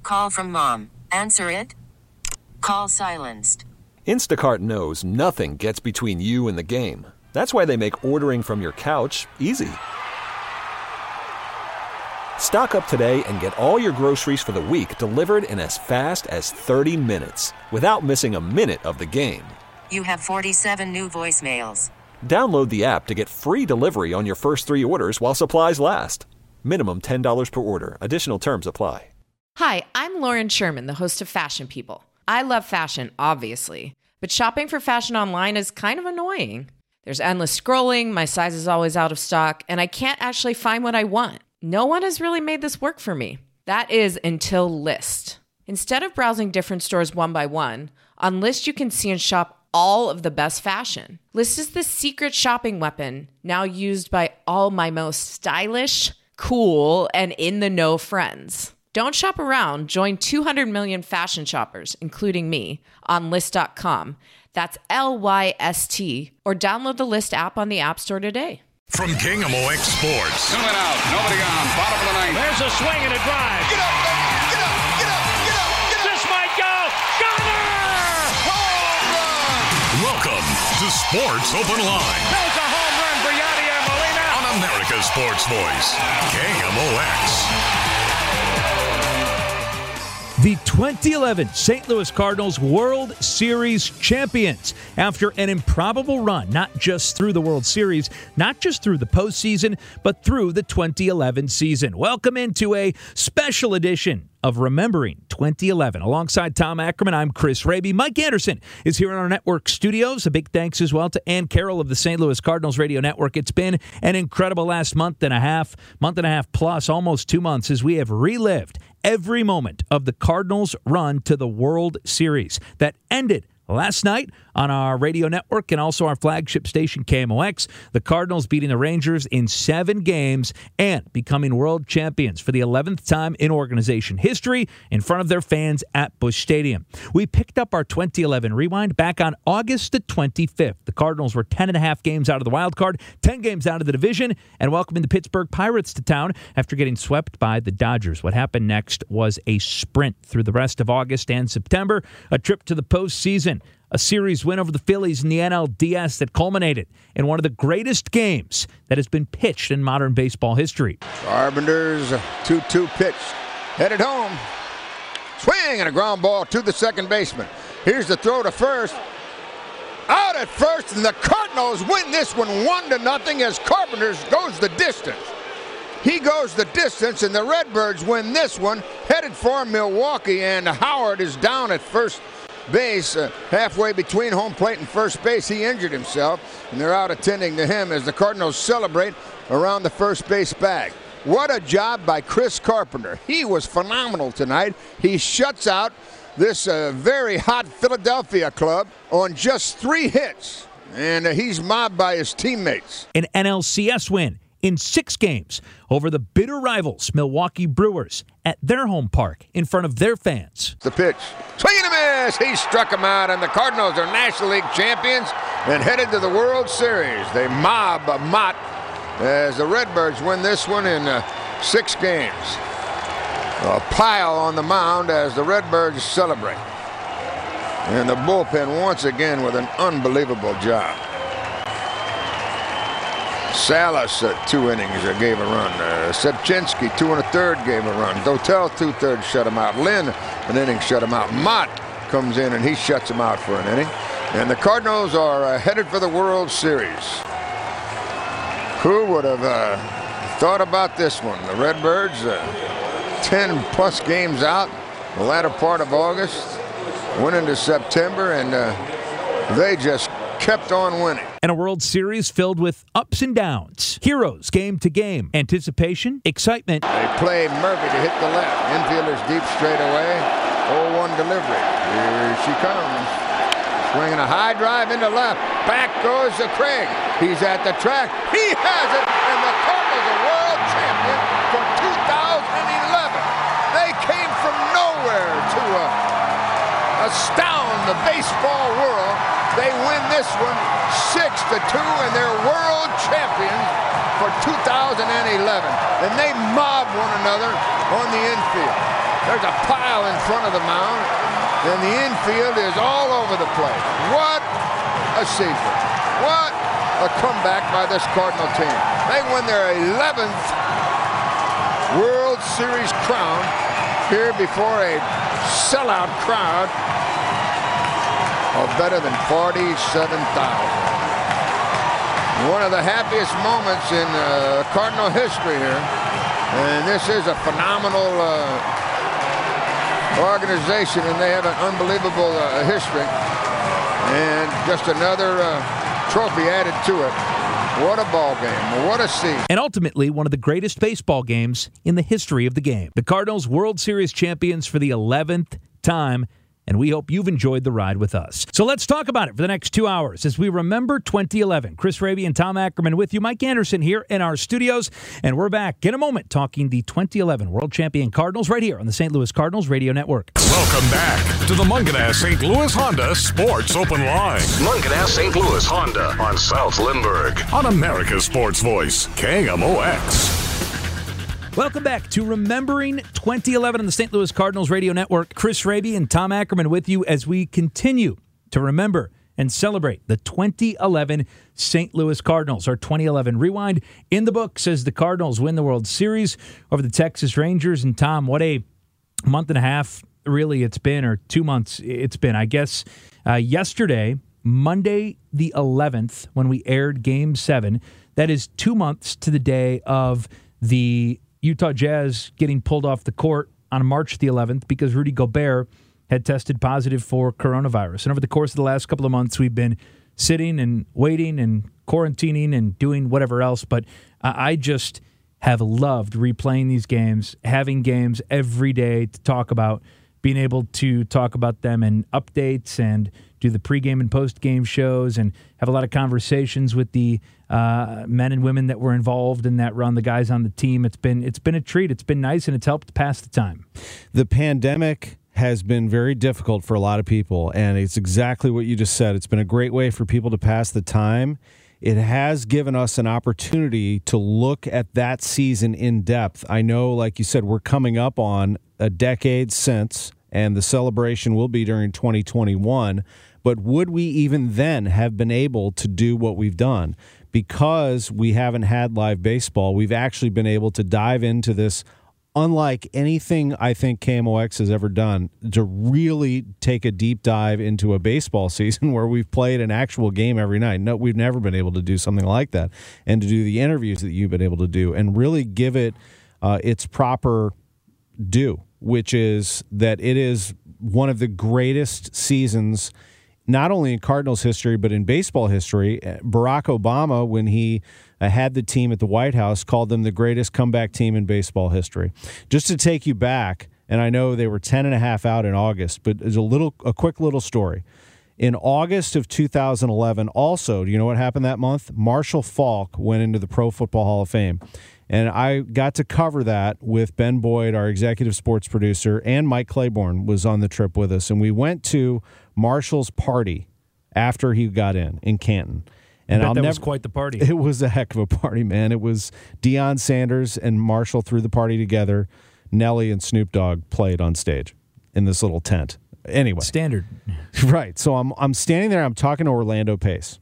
Call from mom. Answer it. Call silenced. Instacart knows nothing gets between you and the game. That's why they make ordering from your couch easy. Stock up today and get all your groceries for the week delivered in as fast as 30 minutes without missing a minute of the game. You have 47 new voicemails. Download the app to get free delivery on your first 3 orders while supplies last. Minimum $10 per order. Additional terms apply. Hi, I'm Lauren Sherman, the host of Fashion People. I love fashion, obviously, but shopping for fashion online is kind of annoying. There's endless scrolling, my size is always out of stock, and I can't actually find what I want. No one has really made this work for me. That is until Lyst. Instead of browsing different stores one by one, on Lyst you can see and shop all of the best fashion. Lyst is the secret shopping weapon now used by all my most stylish, cool, and in-the-know friends. Don't shop around. Join 200 million fashion shoppers, including me, on Lyst.com. That's Lyst, or download the Lyst app on the App Store today. From KMOX Sports. 2 and out, nobody on, bottom of the ninth. There's a swing and a drive. Get up, baby, get up, get up, get up, get up. This might go. Got her! Home run! Welcome to Sports Open Line. There's a home run for Yadier Molina. On America's Sports Voice, KMOX. The 2011 St. Louis Cardinals World Series champions. After an improbable run, not just through the World Series, not just through the postseason, but through the 2011 season. Welcome into a special edition of Remembering 2011. Alongside Tom Ackerman, I'm Chris Raby. Mike Anderson is here in our network studios. A big thanks as well to Ann Carroll of the St. Louis Cardinals Radio Network. It's been an incredible last month and a half plus, almost 2 months, as we have relived every moment of the Cardinals' run to the World Series that ended last night on our radio network and also our flagship station, KMOX. The Cardinals beating the Rangers in 7 games and becoming world champions for the 11th time in organization history in front of their fans at Busch Stadium. We picked up our 2011 rewind back on August the 25th. The Cardinals were 10.5 games out of the wild card, 10 games out of the division, and welcoming the Pittsburgh Pirates to town after getting swept by the Dodgers. What happened next was a sprint through the rest of August and September, a trip to the postseason, a series win over the Phillies in the NLDS that culminated in one of the greatest games that has been pitched in modern baseball history. Carpenter's 2-2 pitch. Headed home. Swing and a ground ball to the second baseman. Here's the throw to first. Out at first, and the Cardinals win this one 1-0 as Carpenter's goes the distance. He goes the distance, and the Redbirds win this one, headed for Milwaukee, and Howard is down at first base, halfway between home plate and first base. He injured himself, and they're out attending to him as the Cardinals celebrate around the first base bag. What a job by Chris Carpenter. He was phenomenal tonight. He shuts out this very hot Philadelphia club on just 3 hits, and he's mobbed by his teammates. An NLCS win in 6 games over the bitter rivals Milwaukee Brewers at their home park in front of their fans. The pitch. Swing and a miss. He struck him out, and the Cardinals are National League champions and headed to the World Series. They mob Mott as the Redbirds win this one in 6 games. A pile on the mound as the Redbirds celebrate. And the bullpen once again with an unbelievable job. Salas 2 innings gave a run. Sepchinski 2 1/3 gave a run. Dotel 2/3 shut him out. Lynn an inning shut him out. Mott comes in and he shuts him out for an inning. And the Cardinals are headed for the World Series. Who would have thought about this one? The Redbirds 10 plus games out the latter part of August, went into September, and they just kept on winning. And a World Series filled with ups and downs. Heroes game to game. Anticipation, excitement. They play Murphy to hit the left. Infielders deep straight away. 0-1 delivery. Here she comes. Swinging a high drive into left. Back goes to Craig. He's at the track. He has it. And the Cardinals are world champion for 2011. They came from nowhere to astound the baseball world. They win this one 6-2, and they're world champions for 2011. And they mob one another on the infield. There's a pile in front of the mound, and the infield is all over the place. What a season. What a comeback by this Cardinal team. They win their 11th World Series crown here before a sellout crowd of better than 47,000. One of the happiest moments in Cardinal history here. And this is a phenomenal organization, and they have an unbelievable history. And just another trophy added to it. What a ball game. What a season. And ultimately, one of the greatest baseball games in the history of the game. The Cardinals World Series champions for the 11th time, and we hope you've enjoyed the ride with us. So let's talk about it for the next 2 hours as we remember 2011. Chris Raby and Tom Ackerman with you. Mike Anderson here in our studios, and we're back in a moment talking the 2011 World Champion Cardinals right here on the St. Louis Cardinals Radio Network. Welcome back to the Mungenast St. Louis Honda Sports Open Line. Mungenast St. Louis Honda on South Lindbergh on America's Sports Voice, KMOX. Welcome back to Remembering 2011 on the St. Louis Cardinals Radio Network. Chris Raby and Tom Ackerman with you as we continue to remember and celebrate the 2011 St. Louis Cardinals. Our 2011 Rewind in the books as the Cardinals win the World Series over the Texas Rangers. And Tom, what a month and a half really it's been, or 2 months it's been. I guess yesterday, Monday the 11th, when we aired Game 7, that is 2 months to the day of the Utah Jazz getting pulled off the court on March the 11th because Rudy Gobert had tested positive for coronavirus. And over the course of the last couple of months, we've been sitting and waiting and quarantining and doing whatever else. But I just have loved replaying these games, having games every day to talk about, being able to talk about them and updates and do the pregame and postgame shows and have a lot of conversations with the men and women that were involved in that run, the guys on the team. It's been a treat. It's been nice, and it's helped pass the time. The pandemic has been very difficult for a lot of people, and it's exactly what you just said. It's been a great way for people to pass the time. It has given us an opportunity to look at that season in depth. I know, like you said, we're coming up on a decade since, and the celebration will be during 2021. But would we even then have been able to do what we've done? Because we haven't had live baseball, we've actually been able to dive into this unlike anything I think KMOX has ever done, to really take a deep dive into a baseball season where we've played an actual game every night. No, we've never been able to do something like that. And to do the interviews that you've been able to do and really give it its proper due, which is that it is one of the greatest seasons not only in Cardinals history, but in baseball history. Barack Obama, when he had the team at the White House, called them the greatest comeback team in baseball history. Just to take you back, and I know they were 10.5 out in August, but it's a quick little story. In August of 2011, also, do you know what happened that month? Marshall Faulk went into the Pro Football Hall of Fame. And I got to cover that with Ben Boyd, our executive sports producer, and Mike Claiborne was on the trip with us. And we went to Marshall's party after he got in Canton. And that was quite the party. It was a heck of a party, man. It was Deion Sanders and Marshall threw the party together. Nelly and Snoop Dogg played on stage in this little tent. Anyway. Standard. Right. So I'm standing there. I'm talking to Orlando Pace.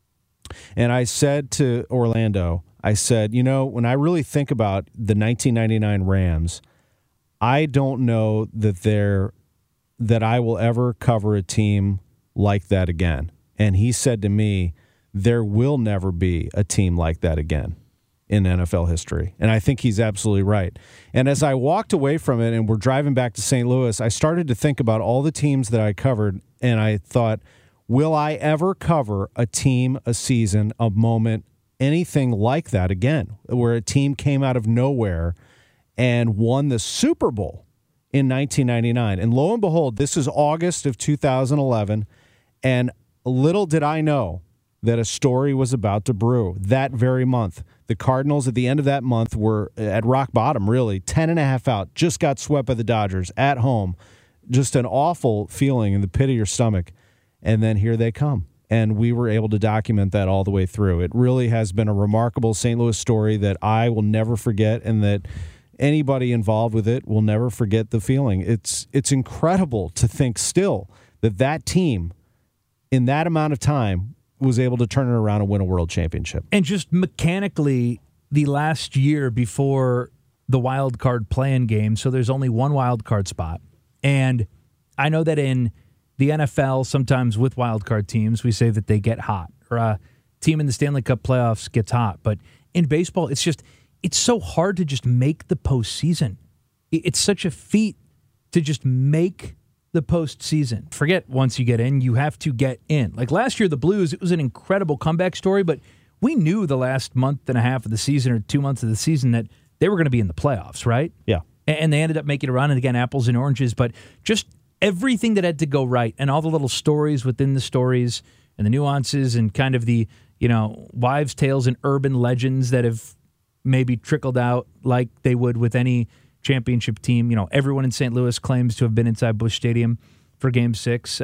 And I said to Orlando, I said, you know, when I really think about the 1999 Rams, I don't know that I will ever cover a team like that again. And he said to me, there will never be a team like that again in NFL history. And I think he's absolutely right. And as I walked away from it and we're driving back to St. Louis, I started to think about all the teams that I covered, and I thought, will I ever cover a team, a season, a moment, anything like that again, where a team came out of nowhere and won the Super Bowl in 1999. And lo and behold, this is August of 2011, and little did I know that a story was about to brew that very month. The Cardinals at the end of that month were at rock bottom, really, 10.5 out, just got swept by the Dodgers at home. Just an awful feeling in the pit of your stomach. And then here they come. And we were able to document that all the way through. It really has been a remarkable St. Louis story that I will never forget, and that anybody involved with it will never forget the feeling. It's incredible to think still that team in that amount of time was able to turn it around and win a world championship. And just mechanically, the last year before the wild card play-in game, so there's only one wild card spot. And I know that in the NFL, sometimes with wild card teams, we say that they get hot, or a team in the Stanley Cup playoffs gets hot. But in baseball, it's so hard to just make the postseason. It's such a feat to just make the postseason. Forget once you get in, you have to get in. Like last year, the Blues, it was an incredible comeback story, but we knew the last month and a half of the season or 2 months of the season that they were going to be in the playoffs, right? Yeah. And they ended up making a run, and again, apples and oranges, but just everything that had to go right and all the little stories within the stories and the nuances and kind of the, wives' tales and urban legends that have maybe trickled out like they would with any championship team. Everyone in St. Louis claims to have been inside Busch Stadium for Game 6.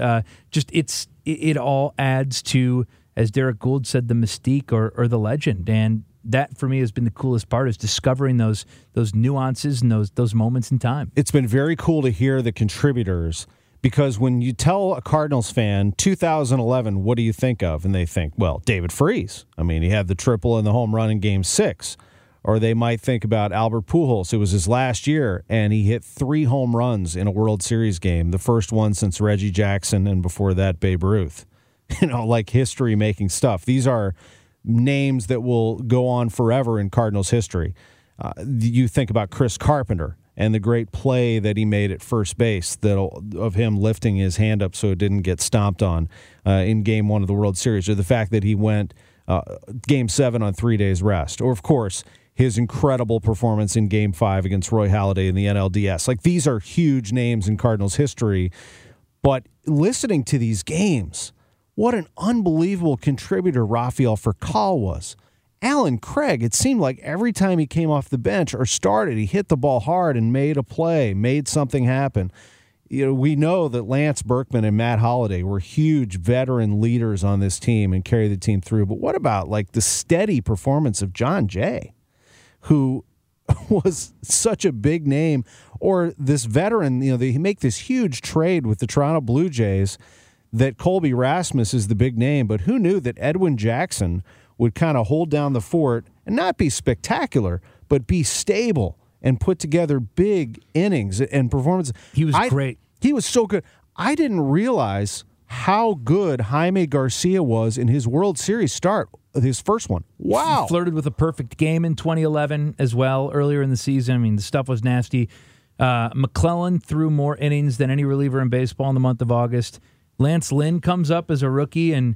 It all adds to, as Derek Gould said, the mystique or the legend. And that, for me, has been the coolest part, is discovering those nuances and those moments in time. It's been very cool to hear the contributors, because when you tell a Cardinals fan, 2011, what do you think of? And they think, well, David Freese. I mean, he had the triple and the home run in Game 6. Or they might think about Albert Pujols. It was his last year, and he hit 3 home runs in a World Series game, the first one since Reggie Jackson, and before that, Babe Ruth. Like history-making stuff. These are names that will go on forever in Cardinals history. You think about Chris Carpenter and the great play that he made at first base of him lifting his hand up so it didn't get stomped on in Game 1 of the World Series, or the fact that he went Game 7 on 3 days rest, or, of course, his incredible performance in Game 5 against Roy Halladay in the NLDS. Like, these are huge names in Cardinals history, but listening to these games, what an unbelievable contributor Rafael Furcal was. Alan Craig, it seemed like every time he came off the bench or started, he hit the ball hard and made a play, made something happen. We know that Lance Berkman and Matt Holliday were huge veteran leaders on this team and carried the team through. But what about like the steady performance of John Jay, who was such a big name, or this veteran? They make this huge trade with the Toronto Blue Jays that Colby Rasmus is the big name, but who knew that Edwin Jackson would kind of hold down the fort and not be spectacular, but be stable and put together big innings and performances. He was great. He was so good. I didn't realize how good Jaime Garcia was in his World Series start, his first one. Wow. He flirted with a perfect game in 2011 as well, earlier in the season. I mean, the stuff was nasty. McClellan threw more innings than any reliever in baseball in the month of August. Lance Lynn comes up as a rookie and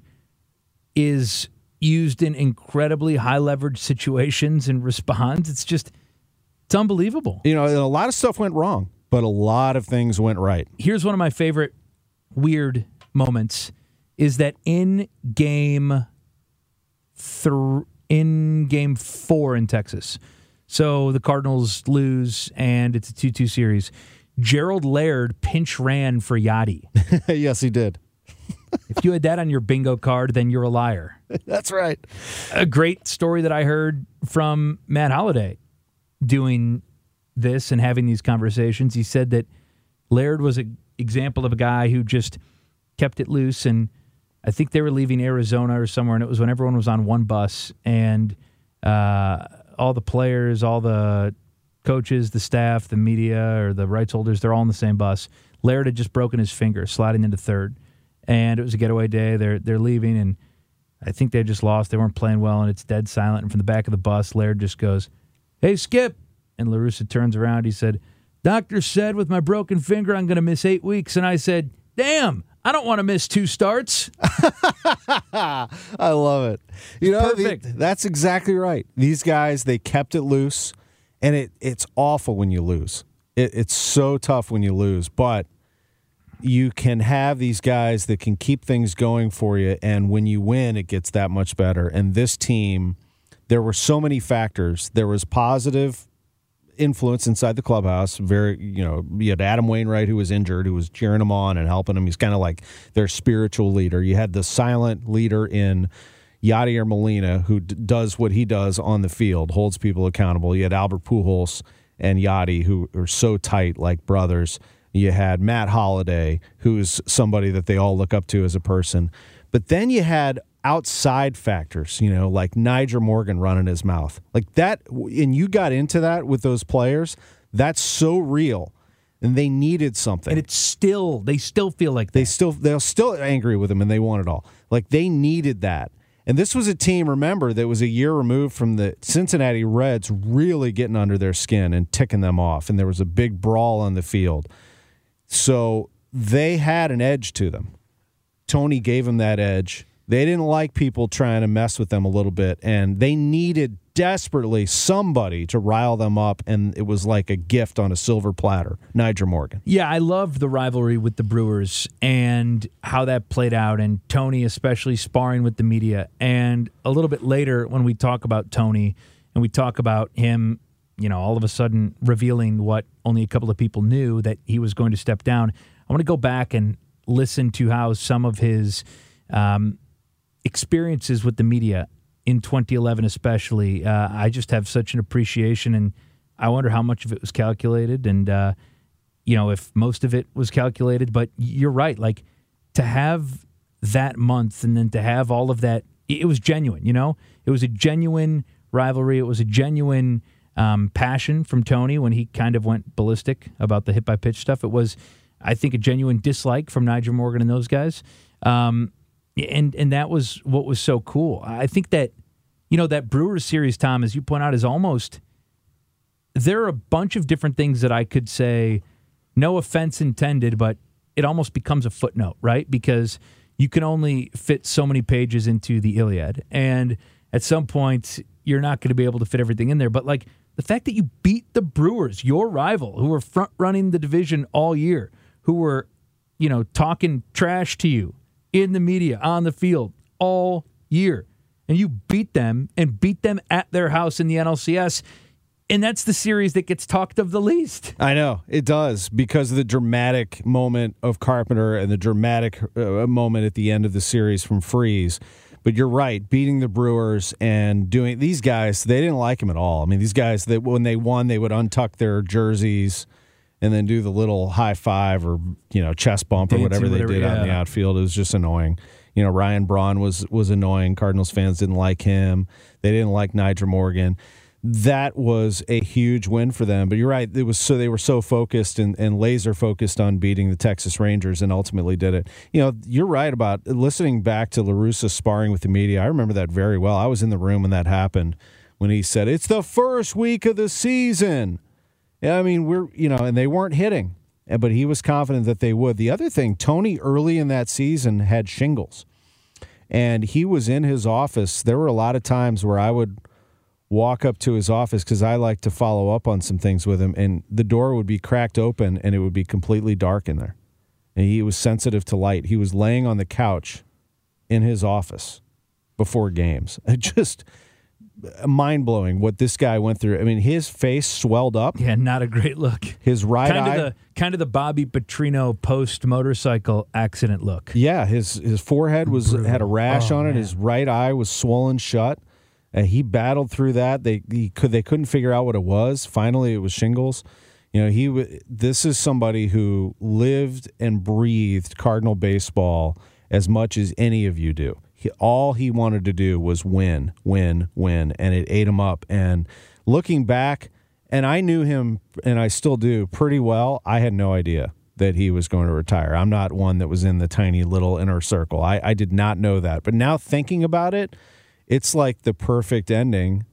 is used in incredibly high-leverage situations and responds. It's unbelievable. A lot of stuff went wrong, but a lot of things went right. Here's one of my favorite weird moments, is that in Game 4 in Texas, so the Cardinals lose, and it's a 2-2 series, Gerald Laird pinch ran for Yachty. Yes, he did. If you had that on your bingo card, then you're a liar. That's right. A great story that I heard from Matt Holliday doing this and having these conversations. He said that Laird was an example of a guy who just kept it loose, and I think they were leaving Arizona or somewhere, and it was when everyone was on one bus, and all the players, all the coaches, the staff, the media, or the rights holders, they're all on the same bus. Laird had just broken his finger sliding into third, and it was a getaway day. They're leaving, and I think they just lost. They weren't playing well, and it's dead silent. And from the back of the bus, Laird just goes, "Hey, Skip." And La Russa turns around. He said, "Doctor said with my broken finger I'm going to miss 8 weeks." And I said, "Damn, I don't want to miss 2 starts." I love it. Perfect. That's exactly right. These guys, they kept it loose, and it's awful when you lose. It's so tough when you lose, but you can have these guys that can keep things going for you, and when you win, it gets that much better. And this team, there were so many factors. There was positive influence inside the clubhouse. You had Adam Wainwright, who was injured, who was cheering him on and helping him. He's kind of like their spiritual leader. You had the silent leader in Yadier Molina, who does what he does on the field, holds people accountable. You had Albert Pujols and Yachty, who are so tight like brothers. You had Matt Holliday, who's somebody that they all look up to as a person. But then you had outside factors, like Niger Morgan running his mouth. Like that, and you got into that with those players. That's so real. And they needed something. And they still feel like that. They're still angry with him, and they want it all. Like, they needed that. And this was a team, remember, that was a year removed from the Cincinnati Reds really getting under their skin and ticking them off. And there was a big brawl on the field. So they had an edge to them. Tony gave them that edge. They didn't like people trying to mess with them a little bit, and they needed desperately somebody to rile them up, and it was like a gift on a silver platter. Niger Morgan. Yeah, I loved the rivalry with the Brewers and how that played out, and Tony especially sparring with the media. And a little bit later, when we talk about Tony and we talk about him, all of a sudden revealing what only a couple of people knew, that he was going to step down, I want to go back and listen to how some of his experiences with the media in 2011 especially, I just have such an appreciation, and I wonder how much of it was calculated and, if most of it was calculated. But you're right, like, to have that month and then to have all of that, it was genuine, It was a genuine rivalry. It was a genuine passion from Tony when he kind of went ballistic about the hit-by-pitch stuff. It was, I think, a genuine dislike from Niger Morgan and those guys. And that was what was so cool. I think that, that Brewers series, Tom, as you point out, is almost, there are a bunch of different things that I could say, no offense intended, but it almost becomes a footnote, right? Because you can only fit so many pages into the Iliad. And at some point, you're not going to be able to fit everything in there. But like the fact that you beat the Brewers, your rival, who were front running the division all year, who were, talking trash to you in the media, on the field, all year. And you beat them at their house in the NLCS. And that's the series that gets talked of the least. I know, it does, because of the dramatic moment of Carpenter and the dramatic moment at the end of the series from Freese. But you're right, beating the Brewers and doing, these guys, they didn't like him at all. I mean, these guys, that when they won, they would untuck their jerseys and then do the little high five or, chest bump or whatever they did out in the outfield. It was just annoying. Ryan Braun was annoying. Cardinals fans didn't like him. They didn't like Niger Morgan. That was a huge win for them. But you're right, they were so focused and laser focused on beating the Texas Rangers and ultimately did it. You're right about listening back to La Russa sparring with the media. I remember that very well. I was in the room when that happened, when he said, "It's the first week of the season." I mean, and they weren't hitting, but he was confident that they would. The other thing, Tony early in that season had shingles, and he was in his office. There were a lot of times where I would walk up to his office because I like to follow up on some things with him, and the door would be cracked open and it would be completely dark in there. And he was sensitive to light. He was laying on the couch in his office before games. Just mind-blowing what this guy went through. I mean, his face swelled up. Yeah, not a great look. His right eye. Kind of the Bobby Petrino post-motorcycle accident look. Yeah, his forehead had a rash on it. Man. His right eye was swollen shut. He battled through that. They couldn't figure out what it was. Finally, it was shingles. This is somebody who lived and breathed Cardinal baseball as much as any of you do. All he wanted to do was win, and it ate him up. And looking back, and I knew him, and I still do, pretty well, I had no idea that he was going to retire. I'm not one that was in the tiny little inner circle. I did not know that. But now thinking about it, it's like the perfect ending.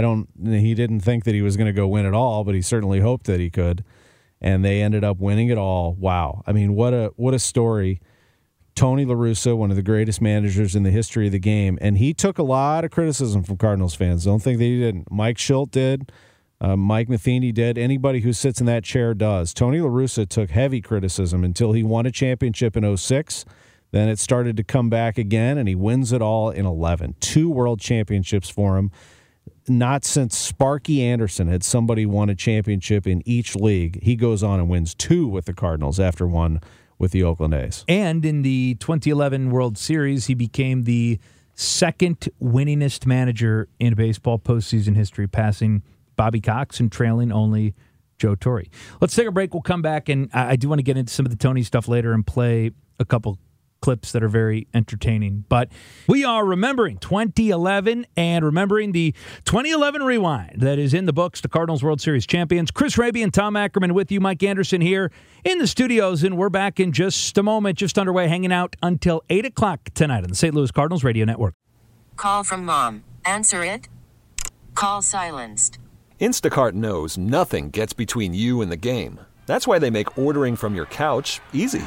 He didn't think that he was going to go win it all, but he certainly hoped that he could. And they ended up winning it all. Wow. I mean, what a story. Tony La Russa, one of the greatest managers in the history of the game, and he took a lot of criticism from Cardinals fans. Don't think that he didn't. Mike Schilt did. Mike Matheny did. Anybody who sits in that chair does. Tony La Russa took heavy criticism until he won a championship in 2006. Then it started to come back again, and he wins it all in 2011. 2 world championships for him. Not since Sparky Anderson had somebody won a championship in each league. He goes on and wins 2 with the Cardinals after one with the Oakland A's. And in the 2011 World Series, he became the second winningest manager in baseball postseason history, passing Bobby Cox and trailing only Joe Torre. Let's take a break. We'll come back, and I do want to get into some of the Tony stuff later and play a couple clips that are very entertaining. But we are remembering 2011 and remembering the 2011 rewind that is in the books. The Cardinals World Series champions. Chris Raby and Tom Ackerman with you. Mike Anderson here in the studios, and we're back in just a moment, just underway, hanging out until 8 o'clock tonight on the St. Louis Cardinals Radio Network. Call from mom. Answer it. Call silenced. Instacart knows nothing gets between you and the game. That's why they make ordering from your couch easy.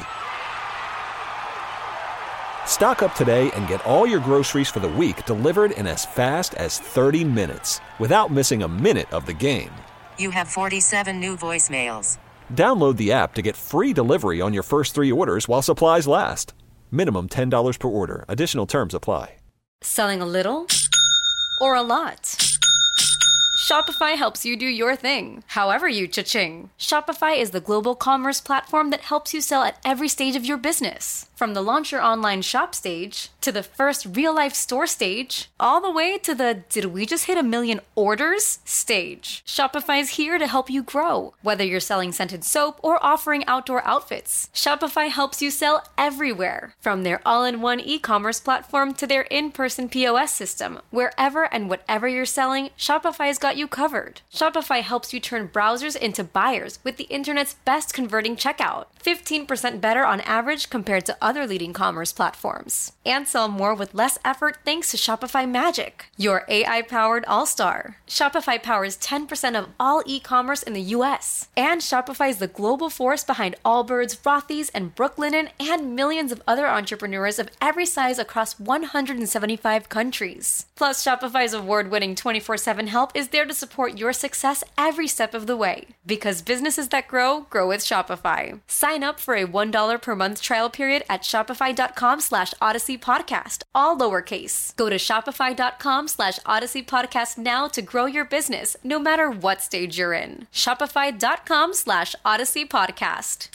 Stock up today and get all your groceries for the week delivered in as fast as 30 minutes without missing a minute of the game. You have 47 new voicemails. Download the app to get free delivery on your first 3 orders while supplies last. Minimum $10 per order. Additional terms apply. Selling a little or a lot? Shopify helps you do your thing, however you cha-ching. Shopify is the global commerce platform that helps you sell at every stage of your business. From the launch your online shop stage, to the first real-life store stage, all the way to the did we just hit 1 million orders stage. Shopify is here to help you grow. Whether you're selling scented soap or offering outdoor outfits, Shopify helps you sell everywhere. From their all-in-one e-commerce platform to their in-person POS system, wherever and whatever you're selling, Shopify's got you covered. Shopify helps you turn browsers into buyers with the internet's best converting checkout. 15% better on average compared to other leading commerce platforms. And sell more with less effort thanks to Shopify Magic, your AI-powered all-star. Shopify powers 10% of all e-commerce in the U.S. And Shopify is the global force behind Allbirds, Rothy's, and Brooklinen, and millions of other entrepreneurs of every size across 175 countries. Plus, Shopify's award-winning 24/7 help is there to support your success every step of the way. Because businesses that grow, grow with Shopify. Sign up for a $1 per month trial period at shopify.com/Odyssey Podcast, all lowercase. Go to shopify.com/Odyssey Podcast now to grow your business, no matter what stage you're in. Shopify.com/Odyssey Podcast.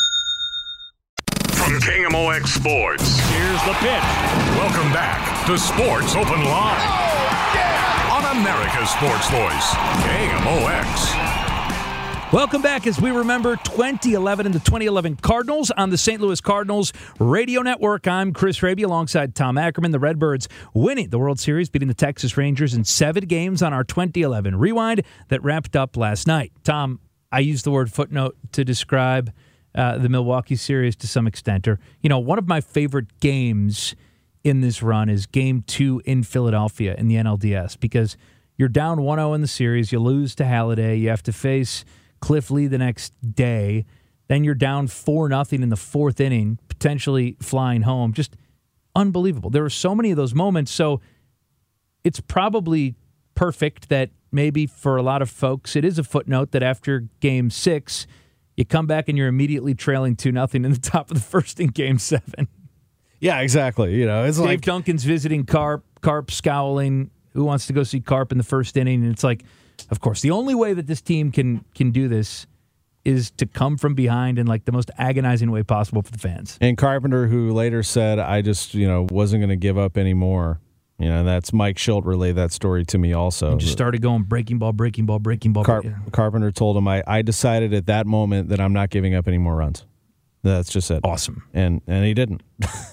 From KMOX Sports, Here's the pitch. welcome back to Sports Open Line. On America's Sports Voice, KMOX. Welcome back as we remember 2011 and the 2011 Cardinals on the St. Louis Cardinals Radio Network. I'm Chris Raby alongside Tom Ackerman. The Redbirds winning the World Series, beating the Texas Rangers in 7 games on our 2011 rewind that wrapped up last night. Tom, I used the word footnote to describe the Milwaukee series to some extent. Or, one of my favorite games in this run is Game 2 in Philadelphia in the NLDS because you're down 1-0 in the series. You lose to Halladay. You have to face Cliff Lee the next day. Then you're down 4-0 in the 4th inning, potentially flying home. Just unbelievable. There were so many of those moments. So it's probably perfect that maybe for a lot of folks, it is a footnote that after Game 6, you come back and you're immediately trailing 2-0 in the top of the first in Game 7. Yeah, exactly. It's Dave like Duncan's visiting Carp scowling. Who wants to go see Carp in the first inning? And it's like, of course, the only way that this team can do this is to come from behind in like the most agonizing way possible for the fans. And Carpenter, who later said, I just, wasn't going to give up anymore. That's Mike Schilt relayed that story to me also. And just started going breaking ball. Carpenter told him, I decided at that moment that I'm not giving up any more runs. That's just it. Awesome. And he didn't.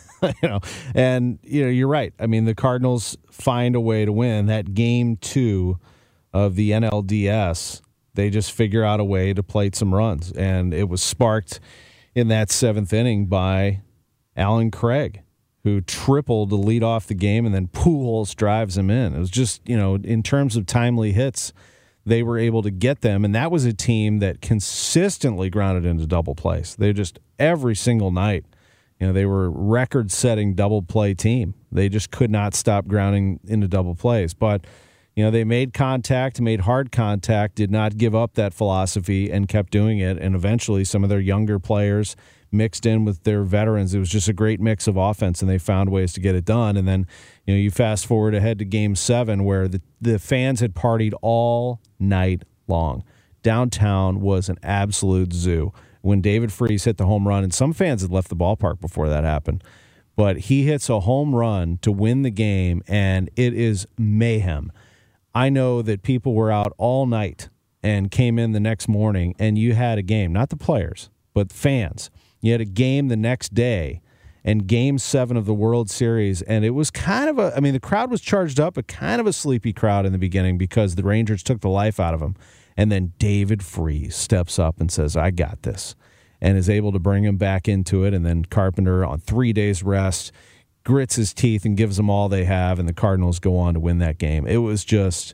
You're right. I mean, the Cardinals find a way to win. That Game 2 of the NLDS, they just figure out a way to plate some runs. And it was sparked in that 7th inning by Alan Craig, who tripled to lead off the game, and then Pujols drives him in. It was just, in terms of timely hits, they were able to get them. And that was a team that consistently grounded into double plays. They just, every single night, they were a record-setting double play team. They just could not stop grounding into double plays. But they made contact, made hard contact, did not give up that philosophy, and kept doing it. And eventually some of their younger players mixed in with their veterans. It was just a great mix of offense, and they found ways to get it done. And then, you fast forward ahead to Game 7, where the fans had partied all night long. Downtown was an absolute zoo. When David Freese hit the home run, and some fans had left the ballpark before that happened, but he hits a home run to win the game, and it is mayhem. I know that people were out all night and came in the next morning, and you had a game, not the players, but fans. You had a game the next day, and Game 7 of the World Series, and it was kind of the crowd was charged up, but kind of a sleepy crowd in the beginning because the Rangers took the life out of them. And then David Freese steps up and says, I got this, and is able to bring him back into it. And then Carpenter, on 3 days rest, grits his teeth and gives them all they have, and the Cardinals go on to win that game. It was just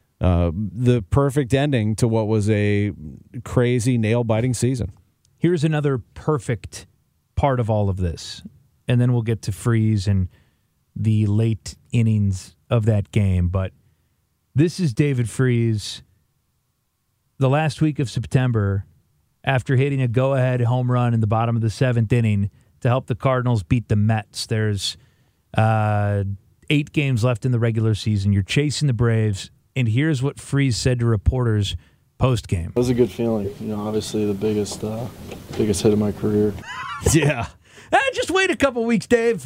the perfect ending to what was a crazy, nail-biting season. Here's another perfect part of all of this, and then we'll get to Freese and the late innings of that game. But this is David Freese the last week of September after hitting a go-ahead home run in the bottom of the 7th inning to help the Cardinals beat the Mets. There's 8 games left in the regular season. You're chasing the Braves. And here's what Freese said to reporters post-game. It was a good feeling. Obviously the biggest hit of my career. Yeah. Just wait a couple weeks, Dave.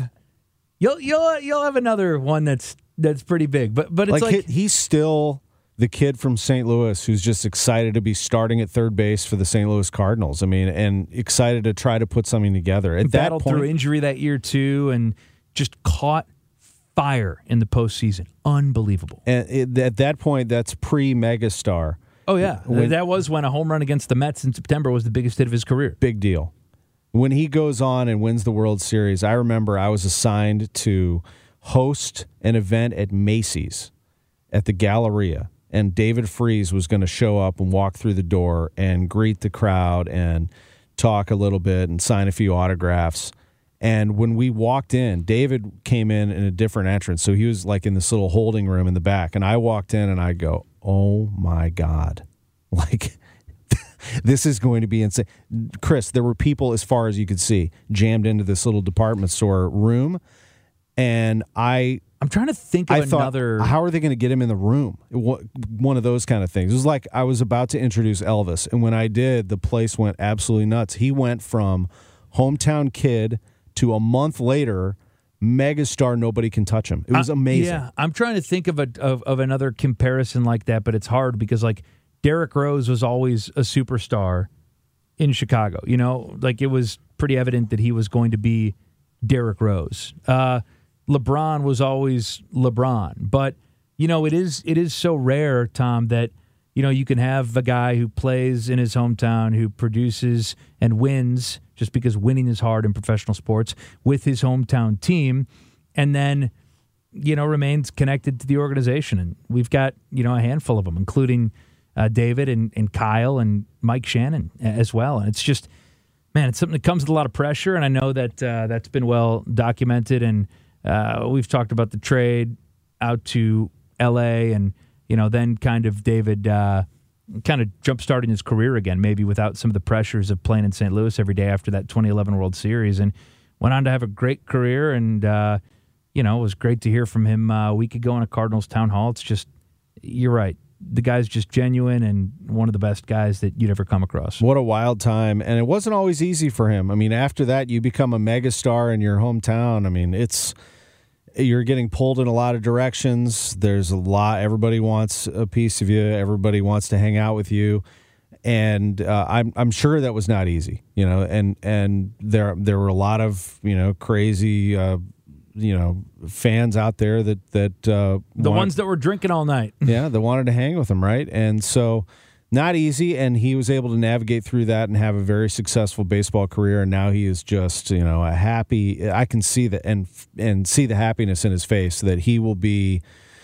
You'll have another one that's pretty big. But it's like he's still the kid from St. Louis who's just excited to be starting at third base for the St. Louis Cardinals. And excited to try to put something together. At that point, through injury that year too, and just caught fire in the postseason. Unbelievable. And at that point, that's pre-megastar. Oh, yeah. That was when a home run against the Mets in September was the biggest hit of his career. Big deal. When he goes on and wins the World Series, I remember I was assigned to host an event at Macy's at the Galleria, and David Freese was going to show up and walk through the door and greet the crowd and talk a little bit and sign a few autographs. And when we walked in, David came in a different entrance. So he was like in this little holding room in the back. And I walked in and I go, oh my God. Like, this is going to be insane. Chris, there were people as far as you could see jammed into this little department store room. And I'm trying to think of another. How are they going to get him in the room? One of those kind of things. It was like I was about to introduce Elvis. And when I did, the place went absolutely nuts. He went from hometown kid to a month later, megastar, nobody can touch him. It was amazing. Yeah, I'm trying to think of another comparison like that, but it's hard because like Derrick Rose was always a superstar in Chicago. Like it was pretty evident that he was going to be Derrick Rose. LeBron was always LeBron, but it is so rare, Tom, that you can have a guy who plays in his hometown, who produces and wins, just because winning is hard in professional sports, with his hometown team, and then, remains connected to the organization. And we've got, a handful of them, including David and Kyle and Mike Shannon as well. And it's just, man, it's something that comes with a lot of pressure, and I know that that's been well documented. And we've talked about the trade out to L.A. and, then kind of David jump-starting his career again, maybe without some of the pressures of playing in St. Louis every day after that 2011 World Series, and went on to have a great career. And, it was great to hear from him a week ago in a Cardinals town hall. It's just, you're right. The guy's just genuine and one of the best guys that you'd ever come across. What a wild time. And it wasn't always easy for him. I mean, after that, you become a megastar in your hometown. I mean, you're getting pulled in a lot of directions. There's a lot. Everybody wants a piece of you. Everybody wants to hang out with you. And I'm sure that was not easy, and there were a lot of, crazy, fans out there that the ones that were drinking all night. Yeah, that wanted to hang with him, right? And so not easy, and he was able to navigate through that and have a very successful baseball career, and now he is just, a happy, I can see that and see the happiness in his face that he will be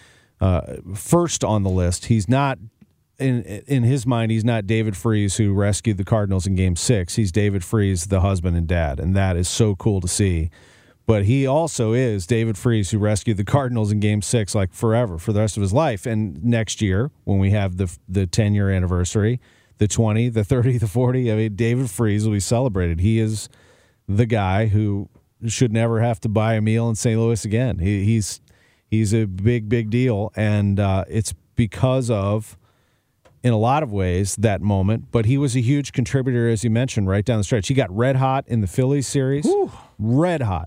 first on the list. He's not, in his mind, he's not David Freese who rescued the Cardinals in Game 6. He's David Freese, the husband and dad, and that is so cool to see. But he also is David Freese who rescued the Cardinals in Game 6 like forever, for the rest of his life. And next year, when we have the 10-year anniversary, the 20, the 30, the 40, David Freese will be celebrated. He is the guy who should never have to buy a meal in St. Louis again. He's a big, big deal, and it's because of, in a lot of ways, that moment. But he was a huge contributor, as you mentioned, right down the stretch. He got red hot in the Phillies series. Whew. Red hot.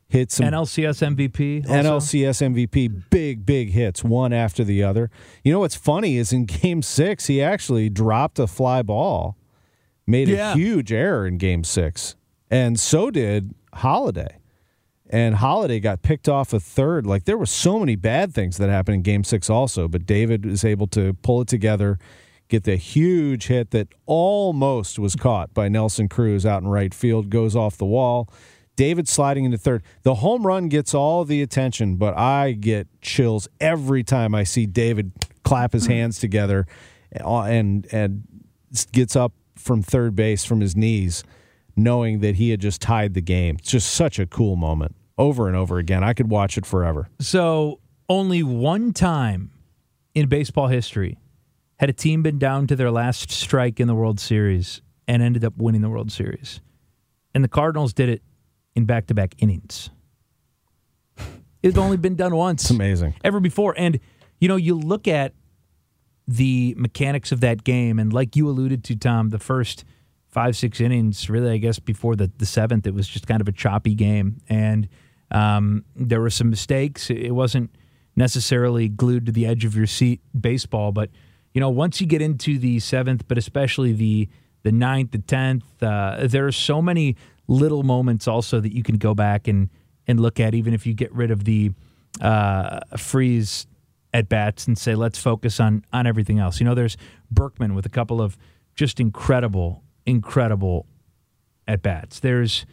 hit some NLCS MVP. Also. NLCS MVP, big hits, one after the other. You know what's funny is in Game 6, he actually dropped a fly ball, made a huge error in Game 6, and so did Holiday. And Holiday got picked off a third. Like, there were so many bad things that happened in Game 6 also, but David was able to pull it together, get the huge hit that almost was caught by Nelson Cruz out in right field, goes off the wall. David sliding into third. The home run gets all the attention, but I get chills every time I see David clap his hands together and gets up from third base from his knees, knowing that he had just tied the game. It's just such a cool moment. Over and over again. I could watch it forever. So only one time in baseball history had a team been down to their last strike in the World Series and ended up winning the World Series. And the Cardinals did it in back-to-back innings. It's only been done once. It's amazing. Ever before. And, you know, you look at the mechanics of that game, and like you alluded to, Tom, the first 5-6 innings, really, I guess, before the seventh, it was just kind of a choppy game. And there were some mistakes. It wasn't necessarily glued to the edge of your seat baseball, but, you know, once you get into the seventh, but especially the ninth, the 10th, there are so many little moments also that you can go back and look at, even if you get rid of the freeze at bats and say, let's focus on everything else. You know, there's Berkman with a couple of just incredible at bats. There's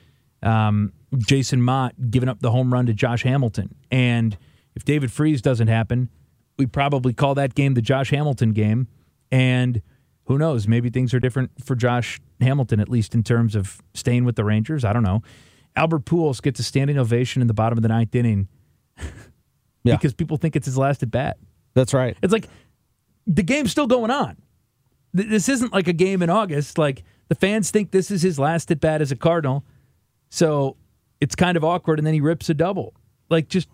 Jason Mott giving up the home run to Josh Hamilton. And if David Freese doesn't happen, we probably call that game the Josh Hamilton game. And who knows, maybe things are different for Josh Hamilton, at least in terms of staying with the Rangers. I don't know. Albert Pujols gets a standing ovation in the bottom of the ninth inning because people think it's his last at bat. That's right. It's like the game's still going on. This isn't like a game in August. Like, the fans think this is his last at bat as a Cardinal, so it's kind of awkward. And then he rips a double. Like, just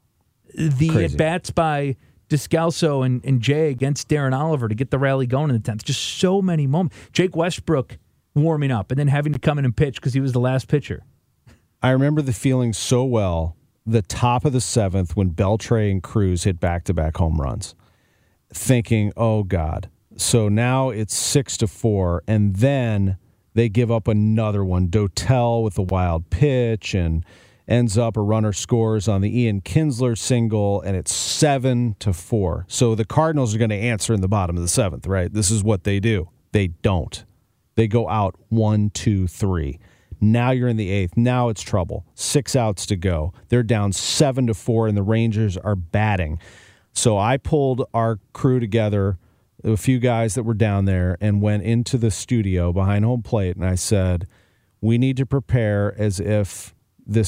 the at bats by Descalso and Jay against Darren Oliver to get the rally going in the 10th. Just so many moments. Jake Westbrook warming up and then having to come in and pitch because he was the last pitcher. I remember the feeling so well, the top of the 7th when Beltre and Cruz hit back-to-back home runs, thinking, oh, God. So now it's 6-4, and then they give up another one. Dotel with a wild pitch and ends up a runner scores on the Ian Kinsler single, and it's 7-4. So the Cardinals are going to answer in the bottom of the 7th, right? This is what they do. They don't. They go out 1, 2, 3. Now you're in the 8th. Now it's trouble. 6 outs to go. They're down 7-4, and the Rangers are batting. So I pulled our crew together, a few guys that were down there, and went into the studio behind home plate, and I said, we need to prepare as if the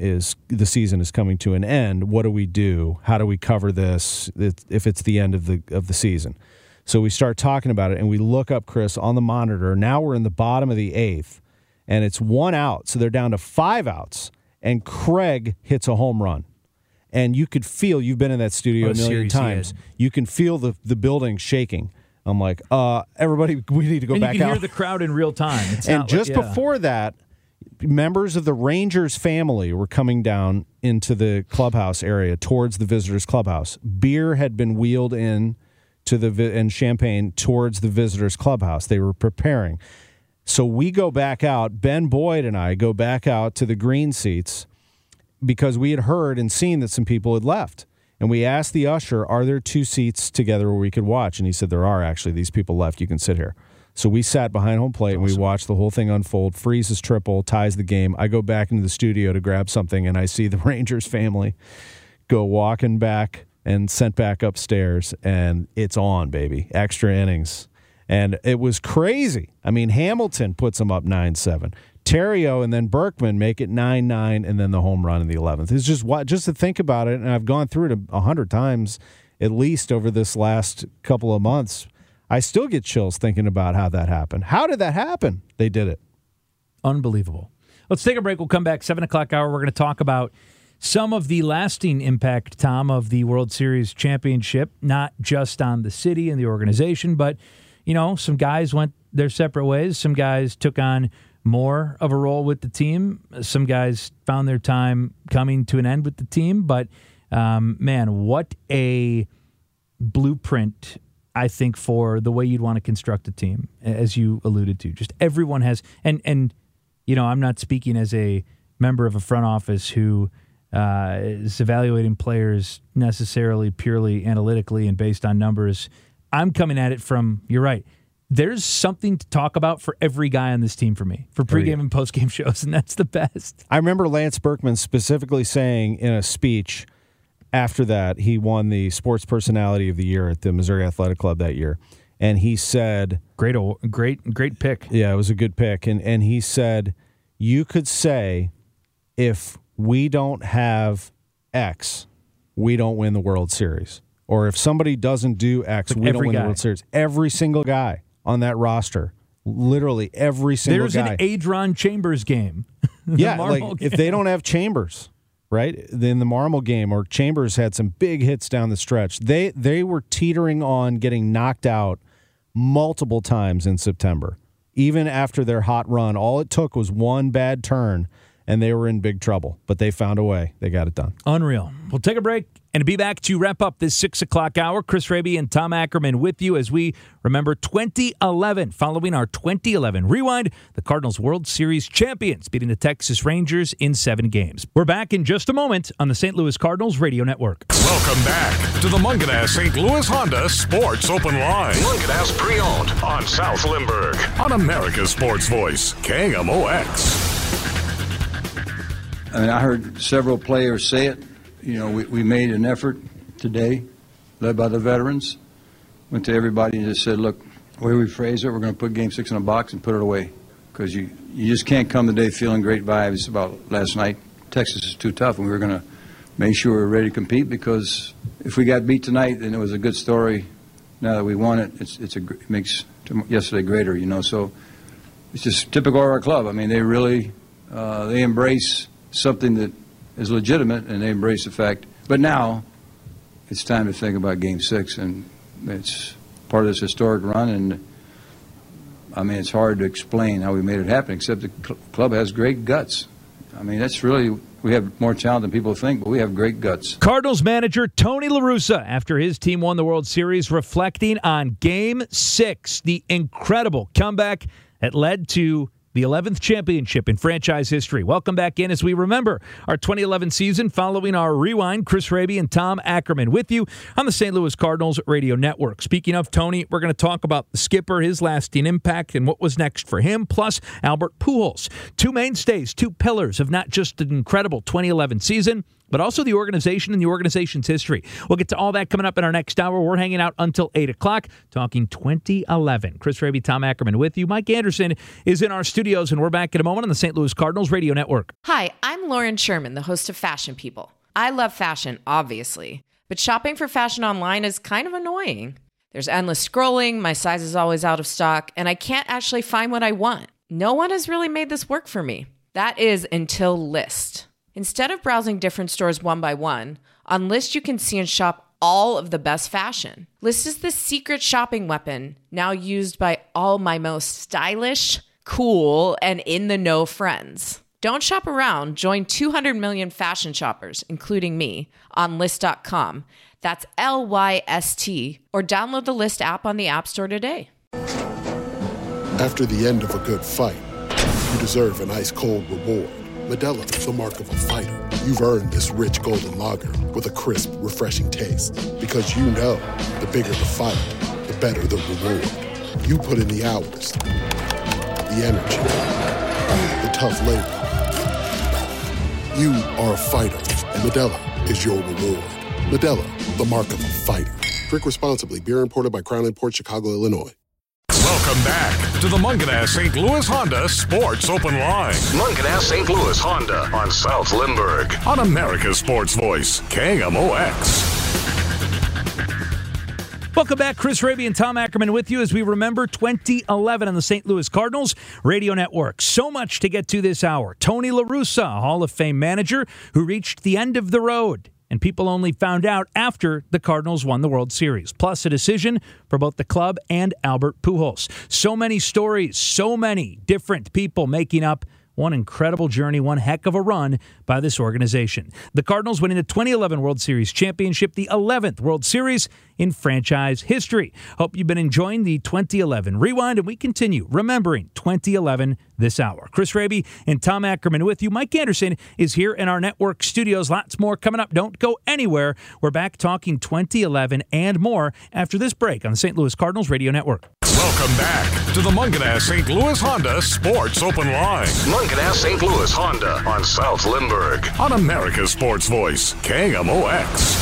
season is coming to an end. What do we do? How do we cover this if it's the end of the season? So we start talking about it, and we look up, Chris, on the monitor. Now we're in the bottom of the 8th, and it's 1 out, so they're down to 5 outs, and Craig hits a home run. And you could feel, you've been in that studio a million times, you can feel the building shaking. I'm like, everybody, we need to go back out. And you can hear the crowd in real time. And just before that, members of the Rangers family were coming down into the clubhouse area towards the visitors' clubhouse. Beer had been wheeled in and champagne towards the visitors' clubhouse. They were preparing. So we go back out. Ben Boyd and I go back out to the green seats because we had heard and seen that some people had left. And we asked the usher, are there 2 seats together where we could watch? And he said, there are actually. These people left. You can sit here. So we sat behind home plate and we watched the whole thing unfold. Freezes triple, ties the game. I go back into the studio to grab something, and I see the Rangers family go walking back and sent back upstairs, and it's on, baby. Extra innings. And it was crazy. I mean, Hamilton puts them up 9-7. Terrio and then Berkman make it 9-9, and then the home run in the 11th. It's just to think about it, and I've gone through it 100 times at least over this last couple of months. I still get chills thinking about how that happened. How did that happen? They did it. Unbelievable. Let's take a break. We'll come back 7 o'clock hour. We're going to talk about some of the lasting impact, Tom, of the World Series championship, not just on the city and the organization, but, you know, some guys went their separate ways. Some guys took on more of a role with the team. Some guys found their time coming to an end with the team, but man, what a blueprint, I think, for the way you'd want to construct a team, as you alluded to. Just everyone has, and you know, I'm not speaking as a member of a front office who is evaluating players necessarily purely analytically and based on numbers. I'm coming at it from, you're right, there's something to talk about for every guy on this team for me, for pregame and postgame shows, and that's the best. I remember Lance Berkman specifically saying in a speech after that, he won the Sports Personality of the Year at the Missouri Athletic Club that year, and he said... Great pick. Yeah, it was a good pick, and he said, you could say, if we don't have X, we don't win the World Series. Or if somebody doesn't do X, we don't win the World Series. Every single guy on that roster, literally every single guy. There's an Adron Chambers game. Yeah, like if they don't have Chambers, right, then the Marmol game, or Chambers had some big hits down the stretch. They were teetering on getting knocked out multiple times in September. Even after their hot run, all it took was one bad turn, and they were in big trouble. But they found a way. They got it done. Unreal. We'll take a break and be back to wrap up this 6 o'clock hour. Chris Raby and Tom Ackerman with you as we remember 2011. Following our 2011 rewind, the Cardinals World Series champions beating the Texas Rangers in 7 games. We're back in just a moment on the St. Louis Cardinals Radio Network. Welcome back to the Mungenast St. Louis Honda Sports Open Line. Mungenast Pre-Owned on South Lindbergh on America's Sports Voice, KMOX. I mean, I heard several players say it. You know, we made an effort today, led by the veterans. Went to everybody and just said, look, the way we phrase it, we're going to put Game 6 in a box and put it away. Because you just can't come today feeling great vibes about last night. Texas is too tough, and we were going to make sure we were ready to compete, because if we got beat tonight, then it was a good story. Now that we won it, it makes yesterday greater, you know. So it's just typical of our club. I mean, they really they embrace something that is legitimate, and they embrace the fact. But now it's time to think about Game 6, and it's part of this historic run. And I mean, it's hard to explain how we made it happen, except the club has great guts. I mean, that's really, we have more talent than people think, but we have great guts. Cardinals manager Tony La Russa, after his team won the World Series, reflecting on Game 6, the incredible comeback that led to the 11th championship in franchise history. Welcome back in as we remember our 2011 season following our rewind. Chris Raby and Tom Ackerman with you on the St. Louis Cardinals Radio Network. Speaking of Tony, we're going to talk about the skipper, his lasting impact, and what was next for him, plus Albert Pujols. 2 mainstays, 2 pillars of not just an incredible 2011 season, but also the organization and the organization's history. We'll get to all that coming up in our next hour. We're hanging out until 8 o'clock, talking 2011. Chris Raby, Tom Ackerman with you. Mike Anderson is in our studios, and we're back in a moment on the St. Louis Cardinals Radio Network. Hi, I'm Lauren Sherman, the host of Fashion People. I love fashion, obviously, but shopping for fashion online is kind of annoying. There's endless scrolling, my size is always out of stock, and I can't actually find what I want. No one has really made this work for me. That is until Lyst. Instead of browsing different stores one by one, on Lyst you can see and shop all of the best fashion. Lyst is the secret shopping weapon now used by all my most stylish, cool, and in-the-know friends. Don't shop around. Join 200 million fashion shoppers, including me, on Lyst.com. That's Lyst, or download the Lyst app on the App Store today. After the end of a good fight, you deserve an ice-cold reward. Modelo, the mark of a fighter. You've earned this rich golden lager with a crisp, refreshing taste. Because you know, the bigger the fight, the better the reward. You put in the hours, the energy, the tough labor. You are a fighter, and Modelo is your reward. Modelo, the mark of a fighter. Drink responsibly. Beer imported by Crown Imports, Chicago, Illinois. Welcome back to the Mungenast St. Louis Honda Sports Open Line. Mungenast St. Louis Honda on South Lindbergh on America's Sports Voice, KMOX. Welcome back. Chris Raby and Tom Ackerman with you as we remember 2011 on the St. Louis Cardinals Radio Network. So much to get to this hour. Tony La Russa, a Hall of Fame manager who reached the end of the road and people only found out after the Cardinals won the World Series, plus a decision for both the club and Albert Pujols. So many stories, so many different people making up one incredible journey, one heck of a run by this organization. The Cardinals winning the 2011 World Series championship, the 11th World Series in franchise history. Hope you've been enjoying the 2011 Rewind, and we continue remembering 2011 this hour. Chris Raby and Tom Ackerman with you. Mike Anderson is here in our network studios. Lots more coming up. Don't go anywhere. We're back talking 2011 and more after this break on the St. Louis Cardinals Radio Network. Welcome back to the Mungenast St. Louis Honda Sports Open Line. Mungenast St. Louis Honda on South Lindbergh on America's Sports Voice, KMOX.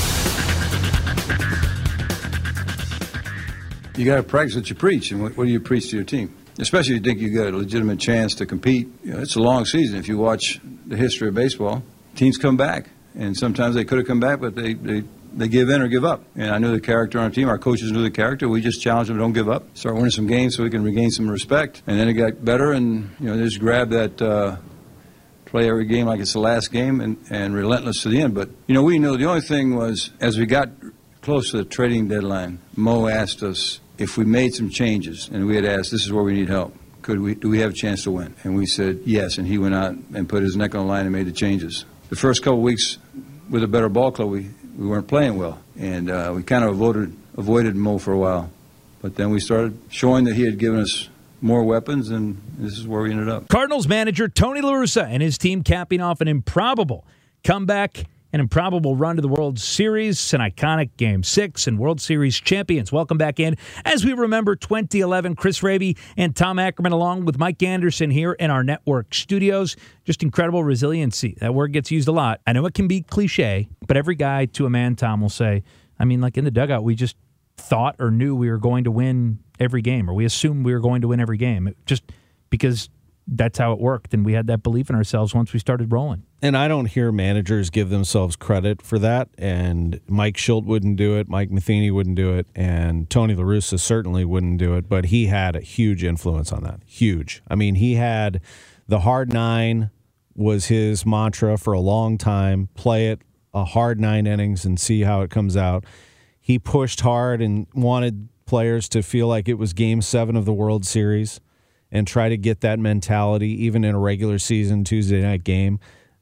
You got to practice what you preach, and what do you preach to your team? Especially if you think you got a legitimate chance to compete. It's a long season. If you watch the history of baseball, teams come back, and sometimes they could have come back, but they give in or give up. And I knew the character on our team. Our coaches knew the character. We just challenged them, don't give up. Start winning some games so we can regain some respect. And then it got better, and they just grab that play every game like it's the last game and relentless to the end. But, we knew the only thing was, as we got close to the trading deadline, Mo asked us if we made some changes, and we had asked, this is where we need help. Do we have a chance to win? And we said yes, and he went out and put his neck on the line and made the changes. The first couple of weeks with a better ball club, we weren't playing well, and we kind of avoided Mo for a while. But then we started showing that he had given us more weapons, and this is where we ended up. Cardinals manager Tony La Russa and his team capping off an improbable comeback, an improbable run to the World Series, an iconic Game 6, and World Series champions. Welcome back in as we remember 2011. Chris Raby and Tom Ackerman along with Mike Anderson here in our network studios. Just incredible resiliency. That word gets used a lot. I know it can be cliche, but every guy to a man, Tom, will say, like in the dugout, we just thought or knew we were going to win every game, or we assumed we were going to win every game. Just because that's how it worked, and we had that belief in ourselves once we started rolling. And I don't hear managers give themselves credit for that, and Mike Schilt wouldn't do it, Mike Matheny wouldn't do it, and Tony La Russa certainly wouldn't do it, but he had a huge influence on that. Huge. He had the hard 9 was his mantra for a long time. Play it a hard 9 innings and see how it comes out. He pushed hard and wanted players to feel like it was Game 7 of the World Series and try to get that mentality even in a regular season Tuesday night game.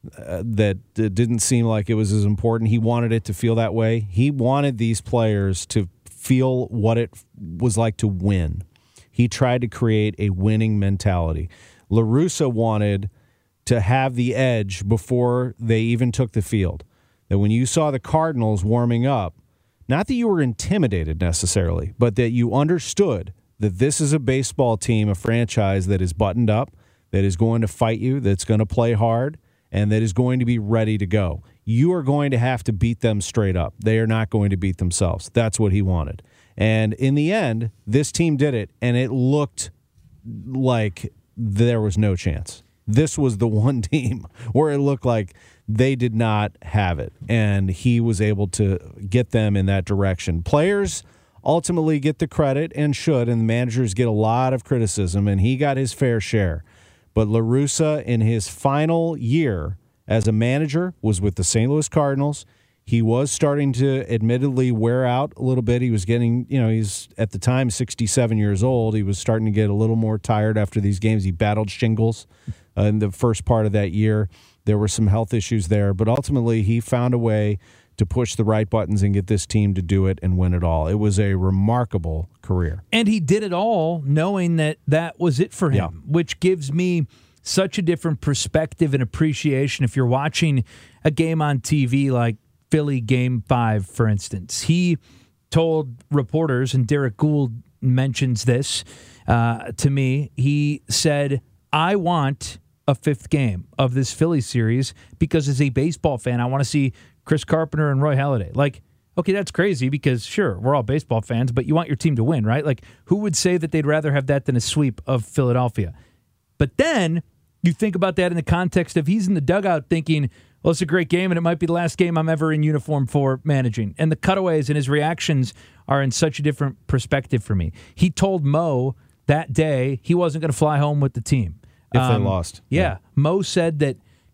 That didn't seem like it was as important. He wanted it to feel that way. He wanted these players to feel what it was like to win. He tried to create a winning mentality. La Russa wanted to have the edge before they even took the field. That when you saw the Cardinals warming up, not that you were intimidated necessarily, but that you understood that this is a baseball team, a franchise that is buttoned up, that is going to fight you, that's going to play hard, and that is going to be ready to go. You are going to have to beat them straight up. They are not going to beat themselves. That's what he wanted. And in the end, this team did it, and it looked like there was no chance. This was the one team where it looked like they did not have it, and he was able to get them in that direction. Players ultimately get the credit and should, and the managers get a lot of criticism, and he got his fair share. But La Russa, in his final year as a manager, was with the St. Louis Cardinals. He was starting to admittedly wear out a little bit. He was getting, he's at the time 67 years old. He was starting to get a little more tired after these games. He battled shingles in the first part of that year. There were some health issues there, but ultimately he found a way to push the right buttons and get this team to do it and win it all. It was a remarkable career. And he did it all knowing that that was it for him, which gives me such a different perspective and appreciation. If you're watching a game on TV like Philly Game 5, for instance, he told reporters, and Derek Gould mentions this to me, he said, I want a 5th game of this Philly series because as a baseball fan, I want to see Chris Carpenter and Roy Halladay. Like, okay, that's crazy because, sure, we're all baseball fans, but you want your team to win, right? Like, who would say that they'd rather have that than a sweep of Philadelphia? But then you think about that in the context of he's in the dugout thinking, well, it's a great game, and it might be the last game I'm ever in uniform for managing. And the cutaways and his reactions are in such a different perspective for me. He told Mo that day he wasn't going to fly home with the team. If they lost. Yeah. Mo said that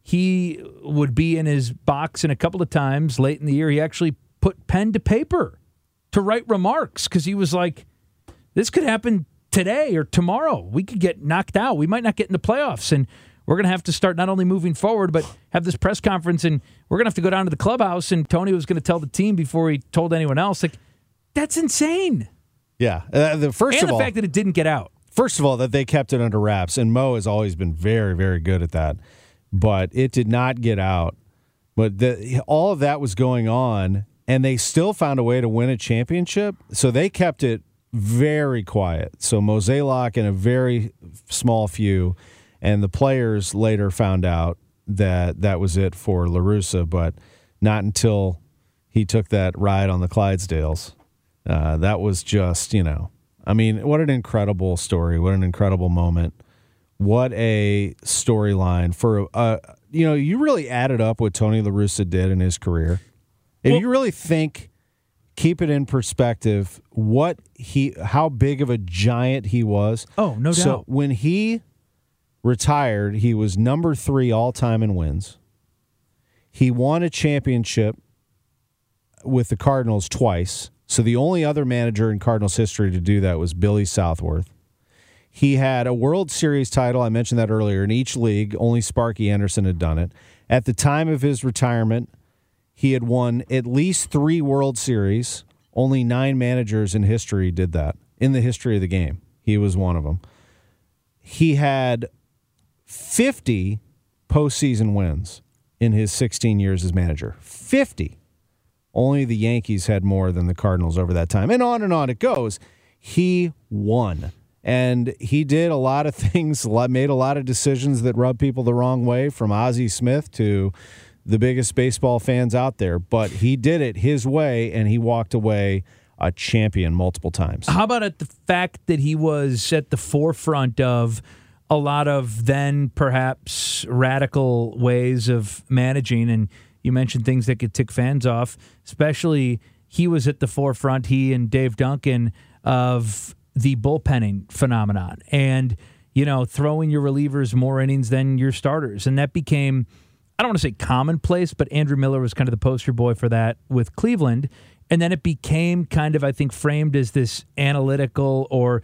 he would be in his box, and a couple of times late in the year, he actually put pen to paper to write remarks because he was like, this could happen today or tomorrow. We could get knocked out. We might not get in the playoffs, and we're going to have to start not only moving forward, but have this press conference, and we're going to have to go down to the clubhouse, and Tony was going to tell the team before he told anyone else. Like, that's insane. Yeah. The fact that it didn't get out. First of all, that they kept it under wraps, and Mo has always been very, very good at that. But it did not get out. But all of that was going on, and they still found a way to win a championship. So they kept it very quiet. So Mozeliak and a very small few, and the players later found out that that was it for La Russa, but not until he took that ride on the Clydesdales. That was just, I mean, what an incredible story. What an incredible moment. What a storyline for, you really added up what Tony La Russa did in his career. If you really keep it in perspective, how big of a giant he was. Oh, no doubt. So when he retired, he was number 3 all-time in wins. He won a championship with the Cardinals twice. So the only other manager in Cardinals history to do that was Billy Southworth. He had a World Series title, I mentioned that earlier, in each league. Only Sparky Anderson had done it. At the time of his retirement, he had won at least 3 World Series. Only 9 managers in history did that, in the history of the game. He was one of them. He had 50 postseason wins in his 16 years as manager. 50. Only the Yankees had more than the Cardinals over that time. And on it goes. He won. And he did a lot of things, made a lot of decisions that rubbed people the wrong way, from Ozzie Smith to the biggest baseball fans out there. But he did it his way, and he walked away a champion multiple times. How about the fact that he was at the forefront of a lot of then perhaps radical ways of managing? And you mentioned things that could tick fans off, especially he was at the forefront, he and Dave Duncan, of the bullpenning phenomenon and, throwing your relievers more innings than your starters. And that became, I don't want to say commonplace, but Andrew Miller was kind of the poster boy for that with Cleveland. And then it became kind of, I think, framed as this analytical or,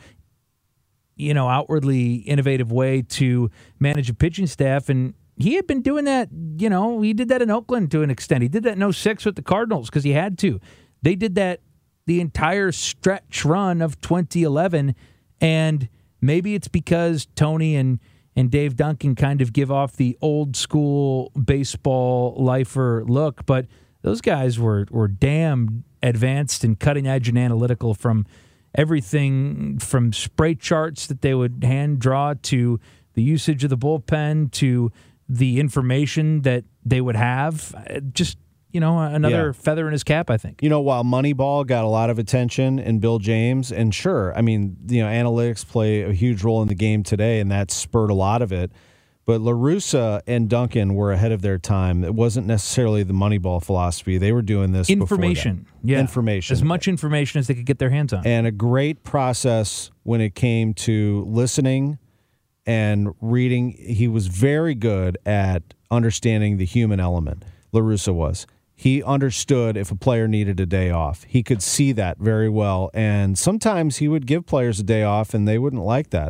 outwardly innovative way to manage a pitching staff. And he had been doing that, he did that in Oakland to an extent. He did that in 2006 with the Cardinals because he had to. They did that the entire stretch run of 2011, and maybe it's because Tony and Dave Duncan kind of give off the old school baseball lifer look, but those guys were damn advanced and cutting edge and analytical, from everything from spray charts that they would hand draw to the usage of the bullpen to the information that they would have. Just another feather in his cap, I think. While Moneyball got a lot of attention and Bill James, and sure, I mean, analytics play a huge role in the game today, and that spurred a lot of it. But La Russa and Duncan were ahead of their time. It wasn't necessarily the Moneyball philosophy. They were doing this information. Yeah. Information. As much information as they could get their hands on. And a great process when it came to listening and reading. He was very good at understanding the human element. La Russa was. He understood if a player needed a day off. He could see that very well. And sometimes he would give players a day off, and they wouldn't like that.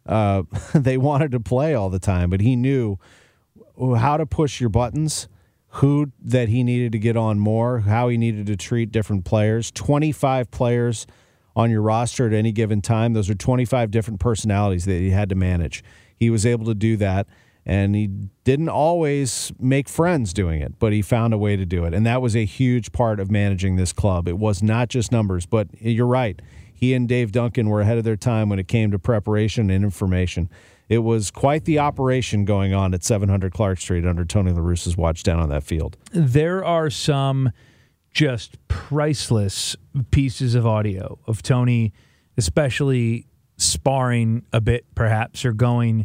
They wanted to play all the time, but he knew how to push your buttons, who that he needed to get on more, how he needed to treat different players. 25 players on your roster at any given time. Those are 25 different personalities that he had to manage. He was able to do that. And he didn't always make friends doing it, but he found a way to do it. And that was a huge part of managing this club. It was not just numbers, but you're right. He and Dave Duncan were ahead of their time when it came to preparation and information. It was quite the operation going on at 700 Clark Street under Tony La Russa's watch down on that field. There are some just priceless pieces of audio of Tony, especially sparring a bit perhaps, or going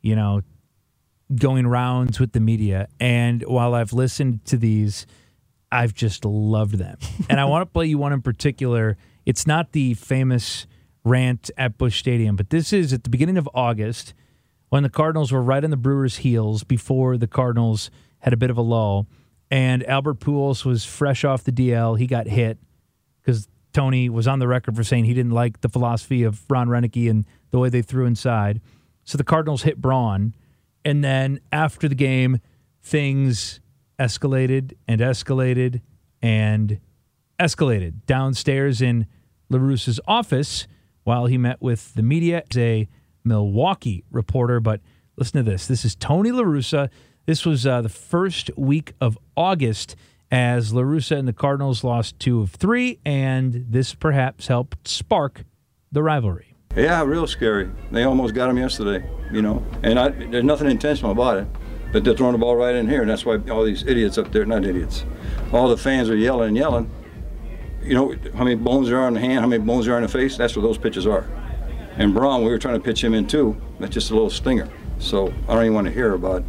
rounds with the media. And while I've listened to these, I've just loved them. And I want to play you one in particular. It's not the famous rant at Busch Stadium, but this is at the beginning of August when the Cardinals were right on the Brewers' heels before the Cardinals had a bit of a lull, and Albert Pujols was fresh off the DL. He got hit because Tony was on the record for saying he didn't like the philosophy of Ron Renneke and the way they threw inside. So the Cardinals hit Braun, and then after the game, things escalated and escalated and escalated downstairs in La Russa's office while he met with the media as a Milwaukee reporter. But listen to this. This is Tony La Russa. This was the first week of August as La Russa and the Cardinals lost 2 of 3, and this perhaps helped spark the rivalry. Yeah, real scary. They almost got him yesterday, and there's nothing intentional about it, but they're throwing the ball right in here, and that's why all these idiots up there, not idiots, all the fans are yelling and yelling. You know how many bones there are in the hand, how many bones there are in the face? That's what those pitches are. And Braun, we were trying to pitch him in too. That's just a little stinger. So I don't even want to hear about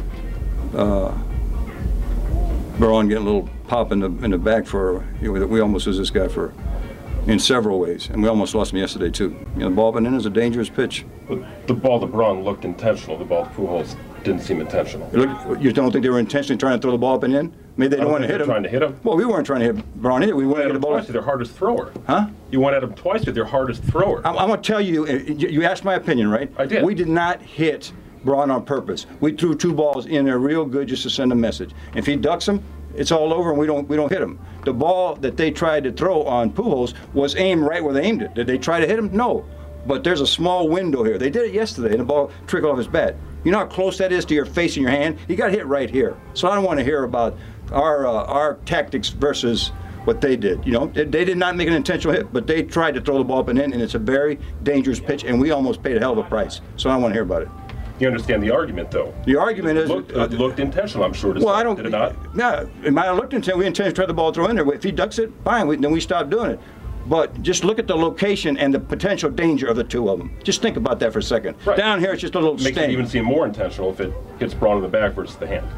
Braun getting a little pop in the back for, we almost lose this guy in several ways, and we almost lost him yesterday too. The ball up and in is a dangerous pitch. But the ball to Braun looked intentional. The ball to Pujols didn't seem intentional. You don't think they were intentionally trying to throw the ball up and in? Maybe they don't want to hit him. Trying to hit him? Well, we weren't trying to hit Braun either. We wanted to get the ball twice with their hardest thrower. Huh? You went at him twice with your hardest thrower. I want to tell you, you asked my opinion, right? I did. We did not hit Braun on purpose. We threw 2 balls in there real good just to send a message. If he ducks them, it's all over, and we don't hit him. The ball that they tried to throw on Pujols was aimed right where they aimed it. Did they try to hit him? No. But there's a small window here. They did it yesterday, and the ball trickled off his bat. You know how close that is to your face and your hand? He got hit right here. So I don't want to hear about our tactics versus what they did. They did not make an intentional hit, but they tried to throw the ball up and in, and it's a very dangerous pitch, and we almost paid a hell of a price. So I don't want to hear about it. You understand the argument, though? The argument is... It looked intentional, I'm sure. Did it not? Yeah, it might have looked intentional. We intended to try the ball throw in there. If he ducks it, fine, then we stop doing it. But just look at the location and the potential danger of the 2 of them. Just think about that for a second. Right. Down here, it's just a little sting. Makes it even seem more intentional if it hits Braun in the back versus the hand.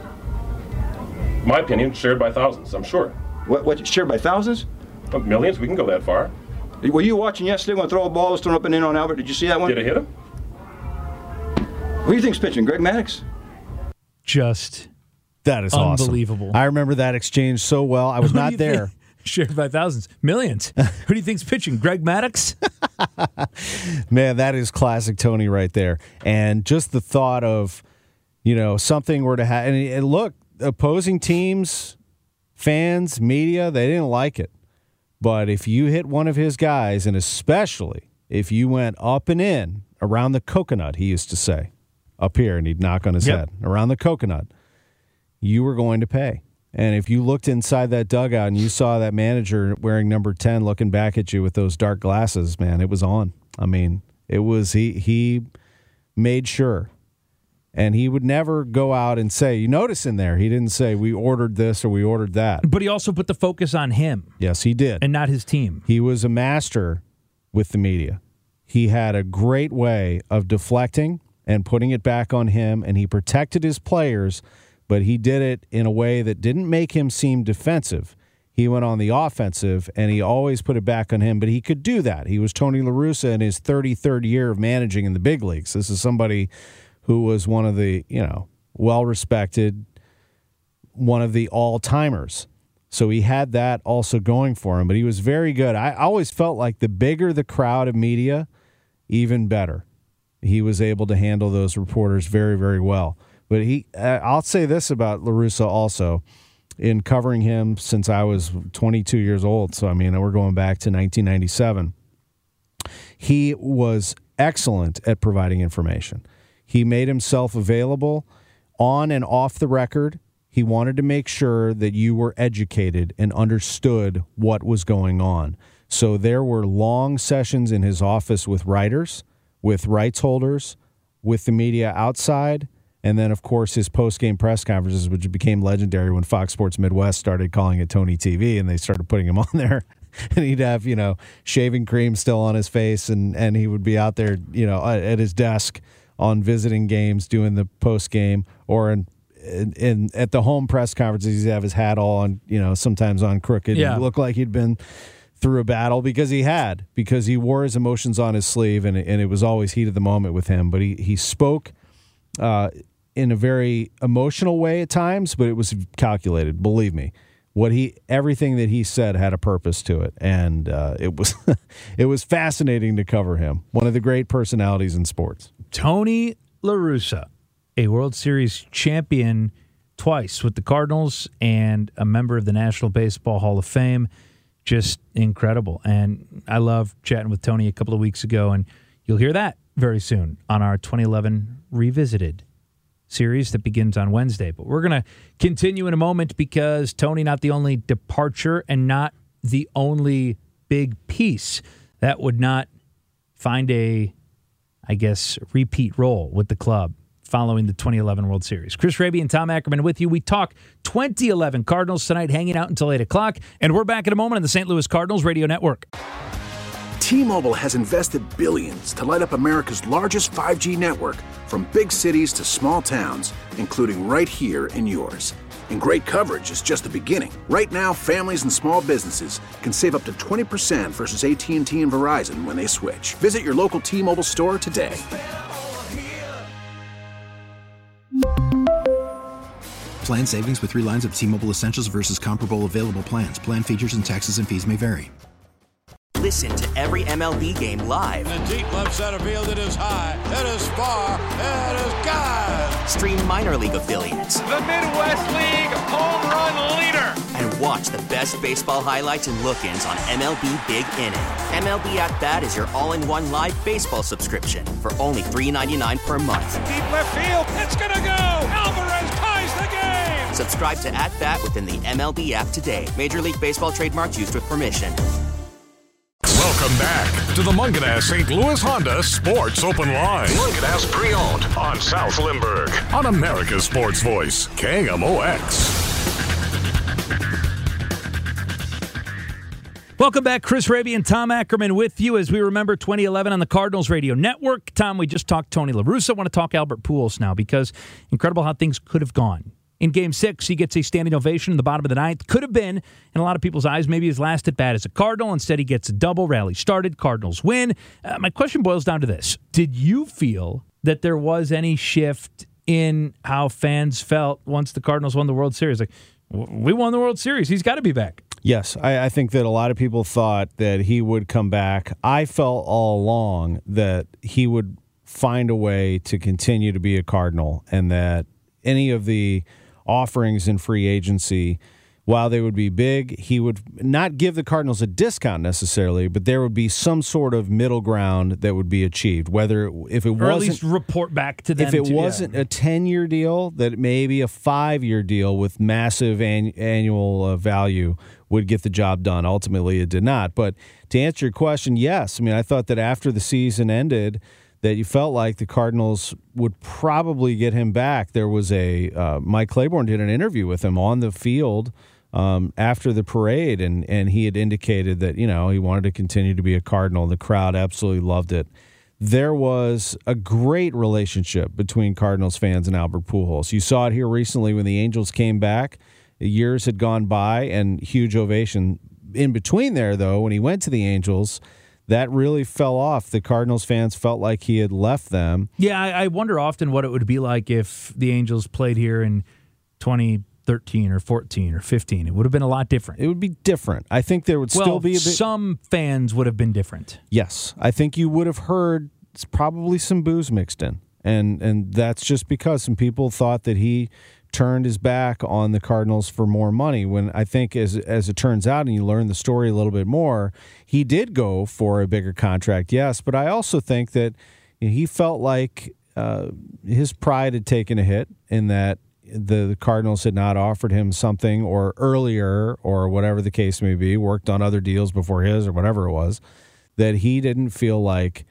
My opinion, shared by thousands, I'm sure. What shared by thousands? Millions, we can go that far. Were you watching yesterday when throw a ball was thrown up and in on Albert? Did you see that one? Did it hit him? Who do you think's pitching? Greg Maddux? That is unbelievable. Awesome. I remember that exchange so well. I was not there. Shared by thousands. Millions. Who do you think's pitching? Greg Maddux? Man, that is classic Tony right there. And just the thought of, something were to happen. And look, opposing teams, fans, media, they didn't like it. But if you hit one of his guys, and especially if you went up and in around the coconut, he used to say, up here, and he'd knock on his head, around the coconut, you were going to pay. And if you looked inside that dugout and you saw that manager wearing number 10 looking back at you with those dark glasses, man, it was on. I mean, it was, he made sure. And he would never go out and say, you notice in there, he didn't say, we ordered this or we ordered that. But he also put the focus on him. Yes, he did. And not his team. He was a master with the media. He had a great way of deflecting and putting it back on him, and he protected his players, but he did it in a way that didn't make him seem defensive. He went on the offensive, and he always put it back on him, but he could do that. He was Tony La Russa in his 33rd year of managing in the big leagues. This is somebody who was one of the, well-respected, one of the all-timers. So he had that also going for him, but he was very good. I always felt like the bigger the crowd of media, even better. He was able to handle those reporters very, very well. But I'll say this about La Russa also, in covering him since I was 22 years old. So, we're going back to 1997. He was excellent at providing information. He made himself available on and off the record. He wanted to make sure that you were educated and understood what was going on. So there were long sessions in his office with writers, with rights holders, with the media outside, and then, of course, his post-game press conferences, which became legendary when Fox Sports Midwest started calling it Tony TV, and they started putting him on there. And he'd have, shaving cream still on his face, and he would be out there, at his desk on visiting games doing the post-game, or at the home press conferences, he'd have his hat all on, sometimes on crooked. Yeah. It looked like he'd been through a battle because he wore his emotions on his sleeve, and it was always heat of the moment with him. But he spoke in a very emotional way at times, but it was calculated. Believe me, everything that he said had a purpose to it, and it was it was fascinating to cover him. One of the great personalities in sports. Tony La Russa, a World Series champion twice with the Cardinals and a member of the National Baseball Hall of Fame. Just incredible. And I love chatting with Tony a couple of weeks ago, and you'll hear that very soon on our 2011 Revisited series that begins on Wednesday. But we're going to continue in a moment because Tony, not the only departure and not the only big piece that would not find a, I guess, repeat role with the club following the 2011 World Series. Chris Raby and Tom Ackerman with you. We talk 2011 Cardinals tonight, hanging out until 8 o'clock, and we're back in a moment on the St. Louis Cardinals Radio Network. T-Mobile has invested billions to light up America's largest 5G network, from big cities to small towns, including right here in yours. And great coverage is just the beginning. Right now, families and small businesses can save up to 20% versus AT&T and Verizon when they switch. Visit your local T-Mobile store today. Plan savings with 3 lines of T-Mobile Essentials versus comparable available plans. Plan features and taxes and fees may vary. Listen to every MLB game live. In the deep left center field, it is high, it is far, it is gone. Stream minor league affiliates. The Midwest League home run leader. And watch the best baseball highlights and look-ins on MLB Big Inning. MLB At Bat is your all-in-one live baseball subscription for only $3.99 per month. Deep left field, it's gonna go. Alvarez ties the game. Subscribe to At Bat within the MLB app today. Major League Baseball trademarks used with permission. Welcome back to the Munganess St. Louis Honda Sports Open Line. Munganess Pre-Owned on South Lindbergh on America's Sports Voice, KMOX. Welcome back. Chris Raby and Tom Ackerman with you as we remember 2011 on the Cardinals Radio Network. Tom, we just talked Tony La Russa. I want to talk Albert Pujols now because incredible how things could have gone. In Game 6, he gets a standing ovation in the bottom of the ninth. Could have been, in a lot of people's eyes, maybe his last at bat as a Cardinal. Instead, he gets a double. Rally started. Cardinals win. My question boils down to this. Did you feel that there was any shift in how fans felt once the Cardinals won the World Series? Like, we won the World Series. He's got to be back. Yes, I think that a lot of people thought that he would come back. I felt all along that he would find a way to continue to be a Cardinal and that any of the offerings in free agency, while they would be big, he would not give the Cardinals a discount necessarily, but there would be some sort of middle ground that would be achieved. Whether if it wasn't, or at least report back to them. If it wasn't a 10-year deal, that maybe a 5-year deal with massive annual value would get the job done. Ultimately, it did not. But to answer your question, yes. I mean, I thought that after the season ended, that you felt like the Cardinals would probably get him back. There was Mike Claiborne did an interview with him on the field after the parade, and he had indicated that, he wanted to continue to be a Cardinal. The crowd absolutely loved it. There was a great relationship between Cardinals fans and Albert Pujols. You saw it here recently when the Angels came back. Years had gone by, and huge ovation. In between there, though, when he went to the Angels, that really fell off. The Cardinals fans felt like he had left them. Yeah, I wonder often what it would be like if the Angels played here in 2013 or 14 or 15. It would have been a lot different. It would be different. I think there would still be a bit. Some fans would have been different. Yes. I think you would have heard probably some booze mixed in. And that's just because some people thought that he turned his back on the Cardinals for more money, when I think as it turns out, and you learn the story a little bit more, he did go for a bigger contract, yes, but I also think that he felt like his pride had taken a hit in that the Cardinals had not offered him something or earlier or whatever the case may be, worked on other deals before his or whatever it was, that he didn't feel like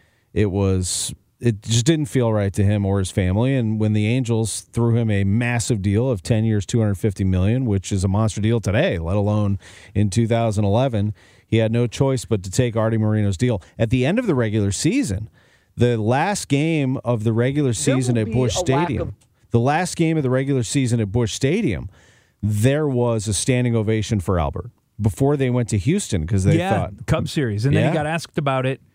it just didn't feel right to him or his family. And when the Angels threw him a massive deal of 10 years, $250 million, which is a monster deal today, let alone in 2011, he had no choice but to take Artie Moreno's deal. At the end of the regular season, the last game of the regular season at Busch Stadium, there was a standing ovation for Albert. before they went to Houston because they thought Cubs series, and then he got asked about it,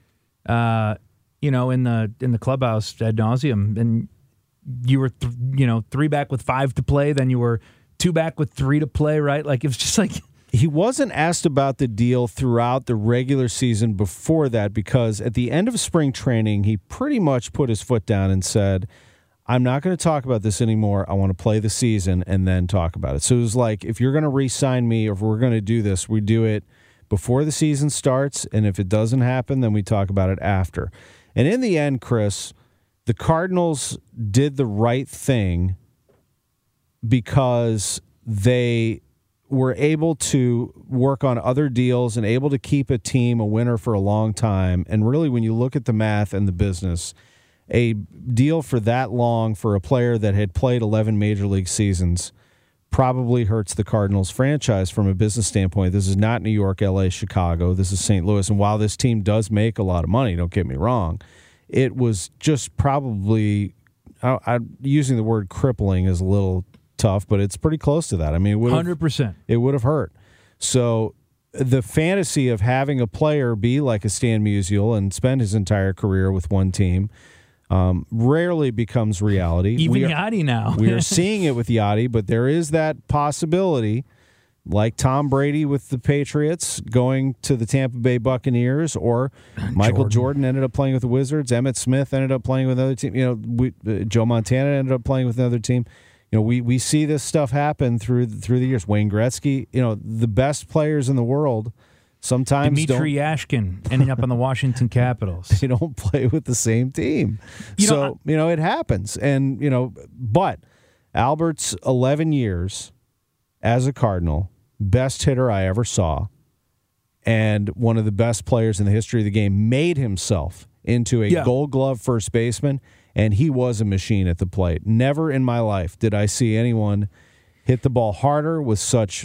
in the clubhouse ad nauseum, and you were 3 back with 5 to play, then you were 2 back with 3 to play, right? Like it was just like he wasn't asked about the deal throughout the regular season before that because at the end of spring training, he pretty much put his foot down and said, I'm not going to talk about this anymore. I want to play the season and then talk about it. So it was like, if you're going to re-sign me or if we're going to do this, we do it before the season starts, and if it doesn't happen, then we talk about it after. And in the end, Chris, the Cardinals did the right thing because they were able to work on other deals and able to keep a team a winner for a long time. And really, when you look at the math and the business, a deal for that long for a player that had played 11 major league seasons probably hurts the Cardinals franchise from a business standpoint. This is not New York, LA, Chicago. This is St. Louis. And while this team does make a lot of money, don't get me wrong, it was just probably, using the word crippling is a little tough, but it's pretty close to that. I mean, 100%. It would have hurt. So the fantasy of having a player be like a Stan Musial and spend his entire career with one team rarely becomes reality. Even Yachty now. We are seeing it with Yachty, but there is that possibility, like Tom Brady with the Patriots going to the Tampa Bay Buccaneers, or Michael Jordan ended up playing with the Wizards. Emmitt Smith ended up playing with another team. Joe Montana ended up playing with another team. We see this stuff happen through the years. Wayne Gretzky, the best players in the world sometimes Dmitry Yashkin ending up on the Washington Capitals. They don't play with the same team. It happens. And, but Albert's 11 years as a Cardinal, best hitter I ever saw, and one of the best players in the history of the game, made himself into a Gold Glove first baseman, and he was a machine at the plate. Never in my life did I see anyone hit the ball harder with such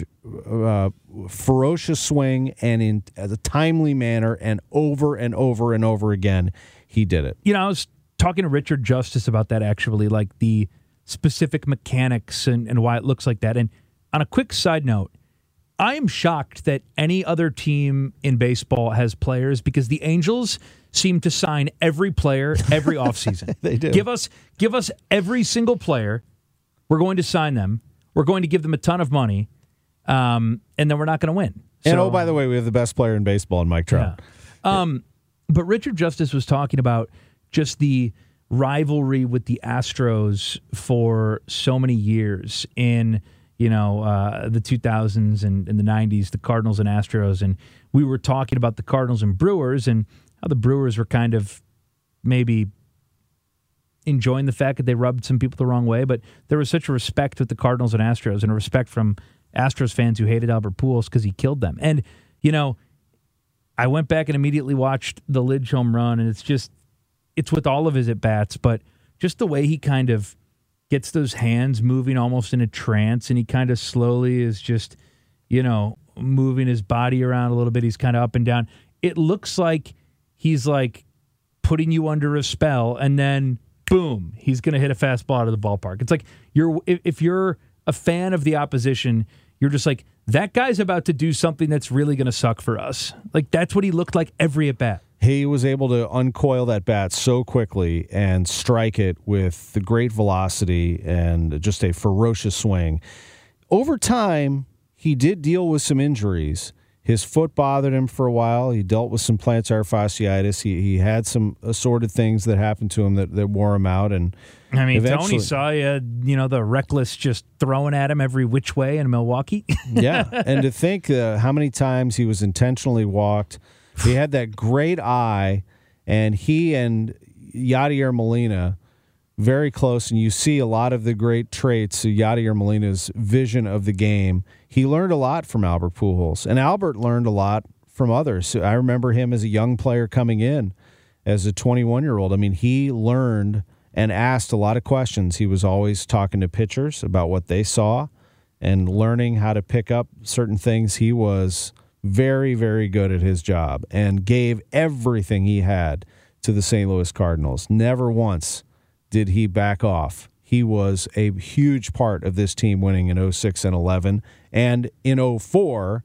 ferocious swing and in a timely manner, and over and over and over again, he did it. I was talking to Richard Justice about that, actually, like the specific mechanics and why it looks like that. And on a quick side note, I am shocked that any other team in baseball has players, because the Angels seem to sign every player every offseason. They do. Give us every single player. We're going to sign them. We're going to give them a ton of money, and then we're not going to win. And by the way, we have the best player in baseball in Mike Trout. Yeah. But Richard Justice was talking about just the rivalry with the Astros for so many years in the 2000s and in the 90s, the Cardinals and Astros. And we were talking about the Cardinals and Brewers and how the Brewers were kind of maybe enjoying the fact that they rubbed some people the wrong way, but there was such a respect with the Cardinals and Astros, and a respect from Astros fans who hated Albert Pujols because he killed them. And, I went back and immediately watched the Lidge home run, and it's with all of his at-bats, but just the way he kind of gets those hands moving almost in a trance, and he kind of slowly is just, moving his body around a little bit. He's kind of up and down. It looks like he's like putting you under a spell, and then boom, he's going to hit a fastball out of the ballpark. It's like if you're a fan of the opposition, you're just like, that guy's about to do something that's really going to suck for us. Like, that's what he looked like every at-bat. He was able to uncoil that bat so quickly and strike it with the great velocity and just a ferocious swing. Over time, he did deal with some injuries. His foot bothered him for a while. He dealt with some plantar fasciitis. He had some assorted things that happened to him that wore him out. And Tony saw the reckless just throwing at him every which way in Milwaukee. Yeah, and to think how many times he was intentionally walked. He had that great eye, and he and Yadier Molina very close, and you see a lot of the great traits of Yadier Molina's vision of the game. He learned a lot from Albert Pujols, and Albert learned a lot from others. I remember him as a young player coming in as a 21-year-old. I mean, he learned and asked a lot of questions. He was always talking to pitchers about what they saw and learning how to pick up certain things. He was very, very good at his job and gave everything he had to the St. Louis Cardinals. Never once did he back off. He was a huge part of this team winning in 06 and 11. And in 04,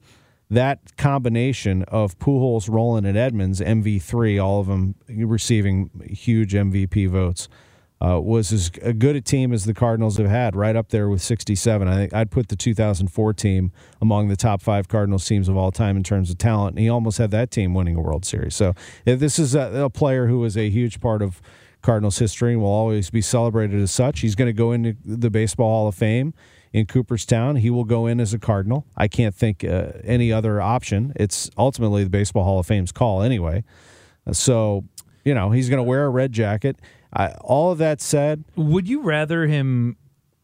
that combination of Pujols, Rolen, and Edmonds, MV3, all of them receiving huge MVP votes, was as good a team as the Cardinals have had, right up there with 67. I think I'd put the 2004 team among the top 5 Cardinals teams of all time in terms of talent, and he almost had that team winning a World Series. So this is a player who is a huge part of Cardinals history and will always be celebrated as such. He's going to go into the Baseball Hall of Fame in Cooperstown. He will go in as a Cardinal. I can't think any other option. It's ultimately the Baseball Hall of Fame's call anyway. So, he's going to wear a red jacket. All of that said, would you rather him?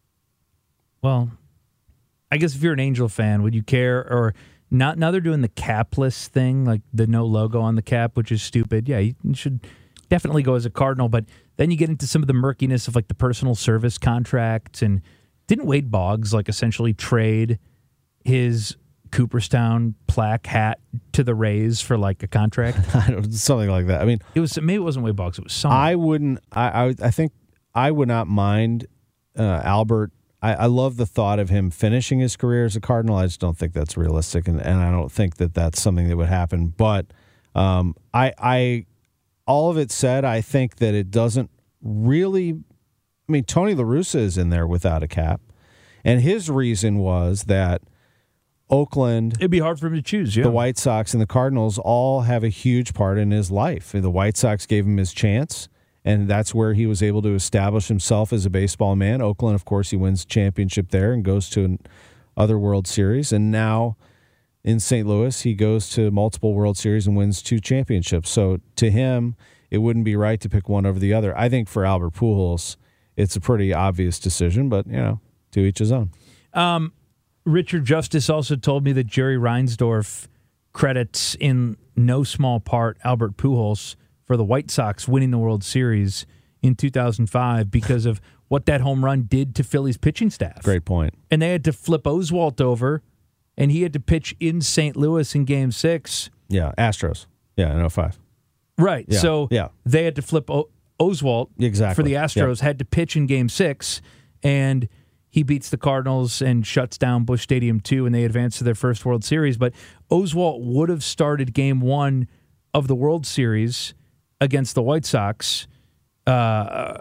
Well, I guess if you're an Angel fan, would you care or not? Now they're doing the capless thing, like the no logo on the cap, which is stupid. Yeah, you should definitely go as a Cardinal, but then you get into some of the murkiness of like the personal service contracts. And didn't Wade Boggs essentially trade his Cooperstown plaque hat to the Rays for a contract? Something like that. I mean, maybe it wasn't Wade Boggs. It was someone. I think I would not mind Albert. I love the thought of him finishing his career as a Cardinal. I just don't think that's realistic, and I don't think that that's something that would happen. But I all of it said, I think that it doesn't really. I mean, Tony La Russa is in there without a cap, and his reason was that Oakland. It'd be hard for him to choose, yeah. The White Sox and the Cardinals all have a huge part in his life. The White Sox gave him his chance, and that's where he was able to establish himself as a baseball man. Oakland, of course, he wins championship there and goes to another World Series. And now in St. Louis, he goes to multiple World Series and wins 2 championships. So to him, it wouldn't be right to pick one over the other. I think for Albert Pujols, it's a pretty obvious decision, but, to each his own. Richard Justice also told me that Jerry Reinsdorf credits in no small part Albert Pujols for the White Sox winning the World Series in 2005 because of what that home run did to Philly's pitching staff. Great point. And they had to flip Oswalt over, and he had to pitch in St. Louis in Game 6. Yeah, Astros. Yeah, in 05. Right. Yeah. So they had to flip Oswalt for the Astros, had to pitch in Game 6, and he beats the Cardinals and shuts down Busch Stadium 2, and they advance to their first World Series. But Oswalt would have started Game 1 of the World Series against the White Sox, and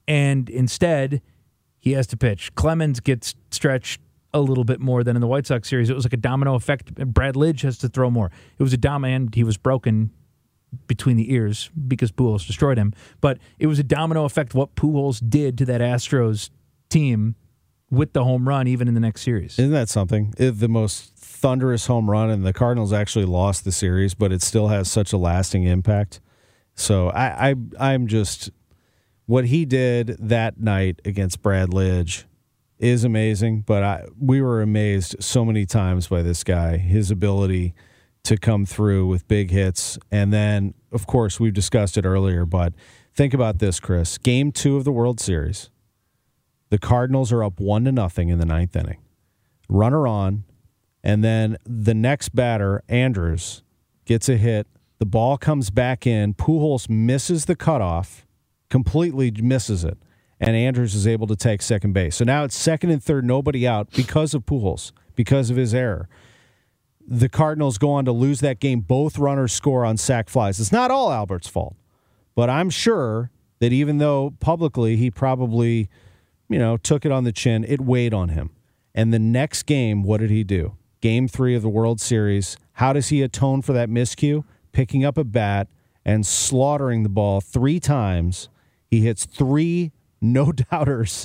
instead he has to pitch. Clemens gets stretched a little bit more than in the White Sox series. It was like a domino effect. Brad Lidge has to throw more. It was a domino, and he was broken between the ears because Pujols destroyed him. But it was a domino effect what Pujols did to that Astros team with the home run, even in the next series. Isn't that something? The most thunderous home run, and the Cardinals actually lost the series, but it still has such a lasting impact. So I'm just, what he did that night against Brad Lidge is amazing, but we were amazed so many times by this guy, his ability to come through with big hits. And then, of course, we've discussed it earlier, but think about this, Chris. Game 2 of the World Series. The Cardinals are up 1-0 in the 9th inning. Runner on, and then the next batter, Andrews, gets a hit. The ball comes back in. Pujols misses the cutoff, completely misses it, and Andrews is able to take second base. So now it's 2nd and 3rd, nobody out because of Pujols, because of his error. The Cardinals go on to lose that game. Both runners score on sac flies. It's not all Albert's fault, but I'm sure that even though publicly he probably took it on the chin, it weighed on him. And the next game, what did he do? Game 3 of the World Series. How does he atone for that miscue? Picking up a bat and slaughtering the ball 3 times. He hits 3 no-doubters,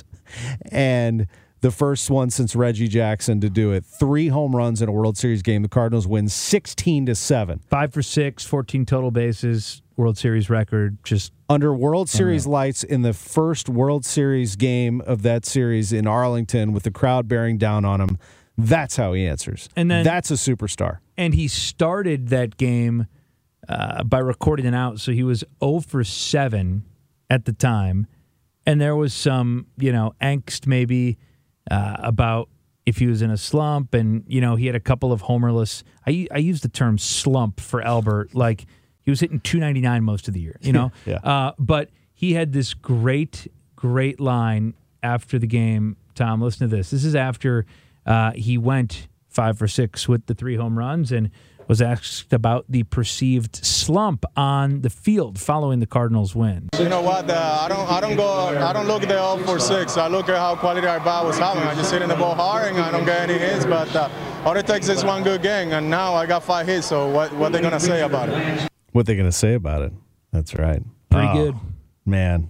and the first one since Reggie Jackson to do it. 3 home runs in a World Series game. The Cardinals win 16-7. 5 for 6, 14 total bases. World Series record, just under World Series lights in the first World Series game of that series in Arlington with the crowd bearing down on him. That's how he answers. And then that's a superstar. And he started that game by recording an out, so he was 0 for 7 at the time. And there was some, angst maybe about if he was in a slump, and, he had a couple of homerless. I use the term slump for Albert, like, he was hitting .299 most of the year, Yeah. But he had this great line after the game. Tom, listen to this. This is after he went 5 for 6 with the 3 home runs, and was asked about the perceived slump on the field following the Cardinals' win. You know what? I don't look at the 0 for 6. I look at how quality our bat was having. I just hitting the ball hard and I don't get any hits. But all it takes is one good game, and now I got 5 hits. So what they gonna say about it? What they gonna say about it? That's right. Pretty good, man.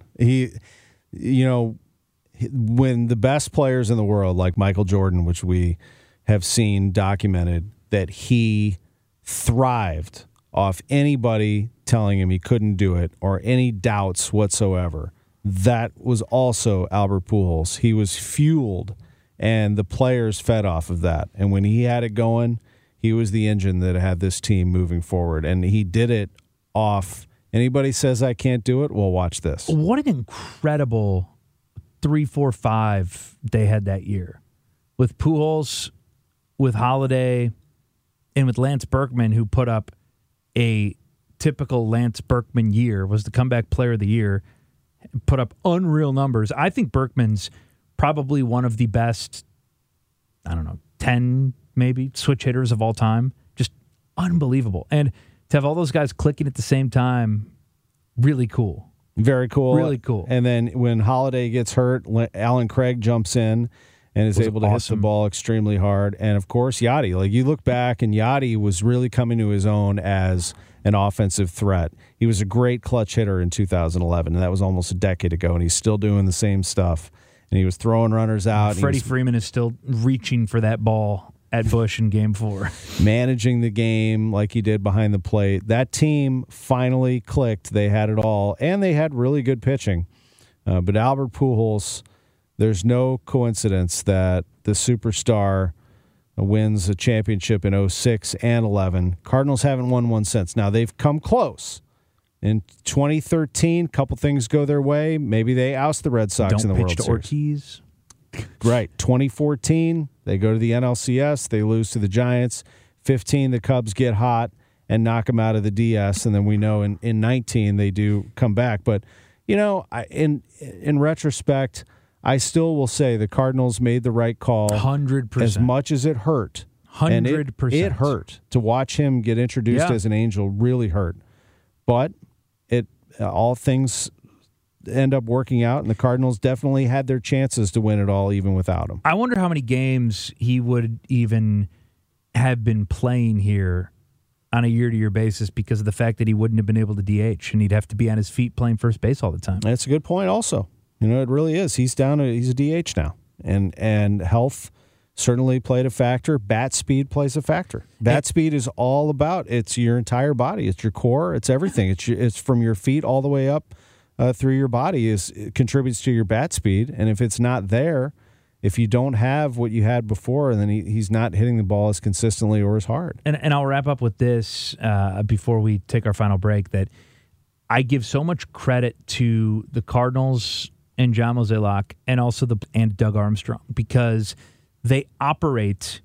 When the best players in the world, like Michael Jordan, which we have seen documented, that he thrived off anybody telling him he couldn't do it or any doubts whatsoever. That was also Albert Pujols. He was fueled, and the players fed off of that. And when he had it going, he was the engine that had this team moving forward. And he did it off. Anybody says I can't do it, well, watch this. What an incredible 3-4-5 they had that year. With Pujols, with Holiday, and with Lance Berkman, who put up a typical Lance Berkman year, was the comeback player of the year, put up unreal numbers. I think Berkman's probably one of the best, 10 maybe, switch hitters of all time. Just unbelievable. And to have all those guys clicking at the same time, really cool. Very cool. Really cool. And then when Holiday gets hurt, Alan Craig jumps in and is able to hit the ball extremely hard. And, of course, Yadi. Like, you look back, and Yadi was really coming to his own as an offensive threat. He was a great clutch hitter in 2011, and that was almost a decade ago, and he's still doing the same stuff. And he was throwing runners out. Freddie Freeman is still reaching for that ball at Busch in Game 4. Managing the game like he did behind the plate. That team finally clicked. They had it all, and they had really good pitching. But Albert Pujols, there's no coincidence that the superstar wins a championship in 06 and 11. Cardinals haven't won one since. Now, they've come close. In 2013, a couple things go their way. Maybe they oust the Red Sox in the World Series. Don't pitch to Ortiz. Right. 2014, they go to the NLCS. They lose to the Giants. 15, the Cubs get hot and knock them out of the DS. And then we know in 19, they do come back. But, in retrospect, I still will say the Cardinals made the right call. 100%. As much as it hurt. 100%. It hurt. To watch him get introduced as an Angel really hurt. But all things end up working out, and the Cardinals definitely had their chances to win it all even without him. I wonder how many games he would even have been playing here on a year-to-year basis because of the fact that he wouldn't have been able to DH, and he'd have to be on his feet playing first base all the time. That's a good point also. It really is. He's a DH now, and health certainly played a factor. Bat speed plays a factor. Bat speed is all about, it's your entire body. It's your core. It's everything. It's from your feet all the way up through your body. It contributes to your bat speed. And if it's not there, if you don't have what you had before, then he's not hitting the ball as consistently or as hard. And I'll wrap up with this before we take our final break, that I give so much credit to the Cardinals and John Mozeliak and also and Doug Armstrong, because they operate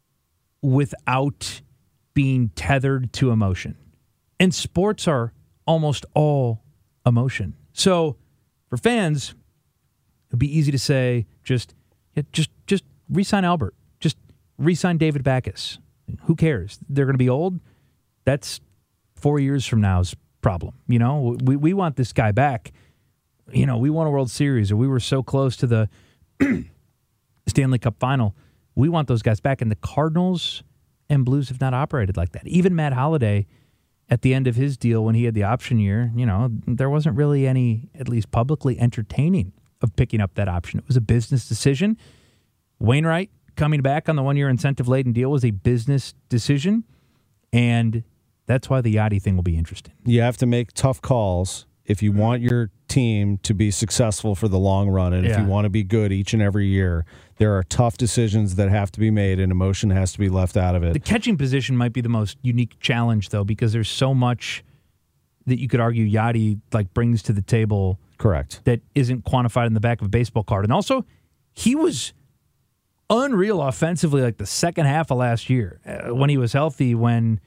without being tethered to emotion. And sports are almost all emotion. So for fans, it'd be easy to say, just re-sign Albert. Just re-sign David Backes. Who cares? They're going to be old. That's 4 years from now's problem. We want this guy back. We won a World Series, or we were so close to the Stanley Cup final. We want those guys back. And the Cardinals and Blues have not operated like that. Even Matt Holliday, at the end of his deal when he had the option year, there wasn't really any, at least publicly, entertaining of picking up that option. It was a business decision. Wainwright coming back on the one-year incentive-laden deal was a business decision, and that's why the Yadi thing will be interesting. You have to make tough calls if you want your team to be successful for the long run, and if you want to be good each and every year. There are tough decisions that have to be made, and emotion has to be left out of it. The catching position might be the most unique challenge, though, because there's so much that you could argue Yadi brings to the table. Correct. That isn't quantified in the back of a baseball card. And also, he was unreal offensively the second half of last year when he was healthy, when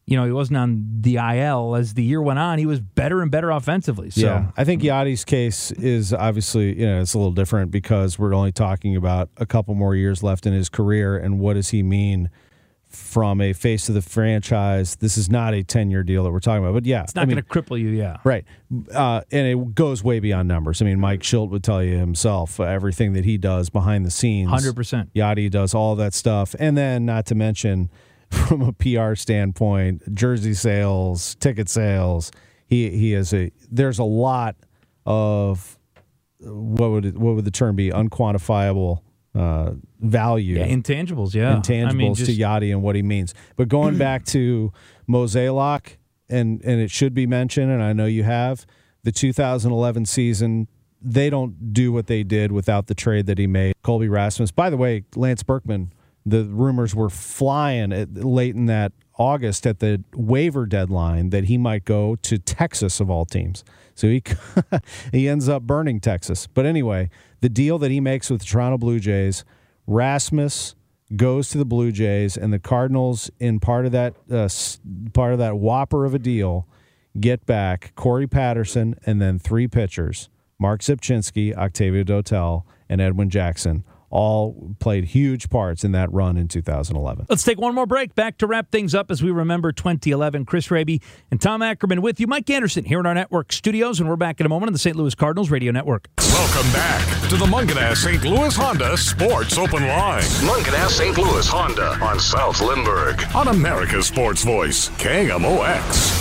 he wasn't on the IL. As the year went on, he was better and better offensively. So. Yeah, I think Yadi's case is obviously, it's a little different because we're only talking about a couple more years left in his career, and what does he mean from a face of the franchise? This is not a 10-year deal that we're talking about, but yeah. It's not going to cripple you, yeah. Right. And it goes way beyond numbers. I mean, Mike Schilt would tell you himself, everything that he does behind the scenes. 100%. Yadi does all that stuff. And then, not to mention, from a PR standpoint, jersey sales, ticket sales, there's a lot of, what would the term be, unquantifiable value. Yeah, intangibles, yeah. Intangibles to Yadi and what he means. But going back to Mozeliak, and it should be mentioned, and I know you have, the 2011 season, they don't do what they did without the trade that he made. Colby Rasmus. By the way, Lance Berkman, the rumors were flying late in that August at the waiver deadline that he might go to Texas of all teams. So he ends up burning Texas. But anyway, the deal that he makes with the Toronto Blue Jays, Rasmus goes to the Blue Jays, and the Cardinals, in part of that whopper of a deal, get back Corey Patterson and then 3 pitchers, Mark Zipchinski, Octavio Dotel, and Edwin Jackson. All played huge parts in that run in 2011. Let's take one more break. Back to wrap things up as we remember 2011. Chris Raby and Tom Ackerman with you. Mike Anderson here in our network studios, and we're back in a moment on the St. Louis Cardinals Radio Network. Welcome back to the Mungenast St. Louis Honda Sports Open Line. Mungenast St. Louis Honda on South Lindbergh on America's Sports Voice, KMOX.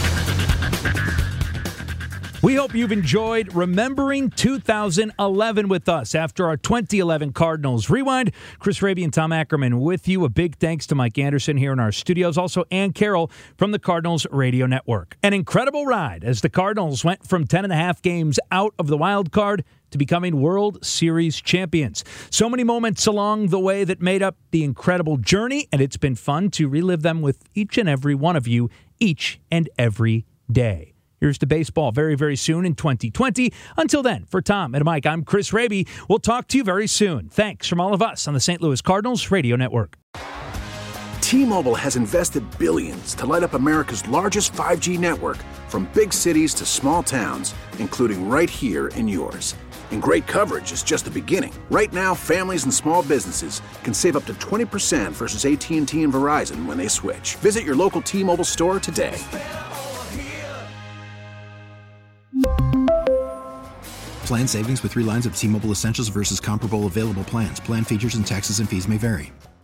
We hope you've enjoyed remembering 2011 with us after our 2011 Cardinals Rewind. Chris Raby and Tom Ackerman with you. A big thanks to Mike Anderson here in our studios. Also, Ann Carroll from the Cardinals Radio Network. An incredible ride as the Cardinals went from 10.5 games out of the wild card to becoming World Series champions. So many moments along the way that made up the incredible journey, and it's been fun to relive them with each and every one of you each and every day. Here's to baseball very, very soon in 2020. Until then, for Tom and Mike, I'm Chris Raby. We'll talk to you very soon. Thanks from all of us on the St. Louis Cardinals Radio Network. T-Mobile has invested billions to light up America's largest 5G network, from big cities to small towns, including right here in yours. And great coverage is just the beginning. Right now, families and small businesses can save up to 20% versus AT&T and Verizon when they switch. Visit your local T-Mobile store today. Plan savings with 3 lines of T-Mobile Essentials versus comparable available plans. Plan features and taxes and fees may vary.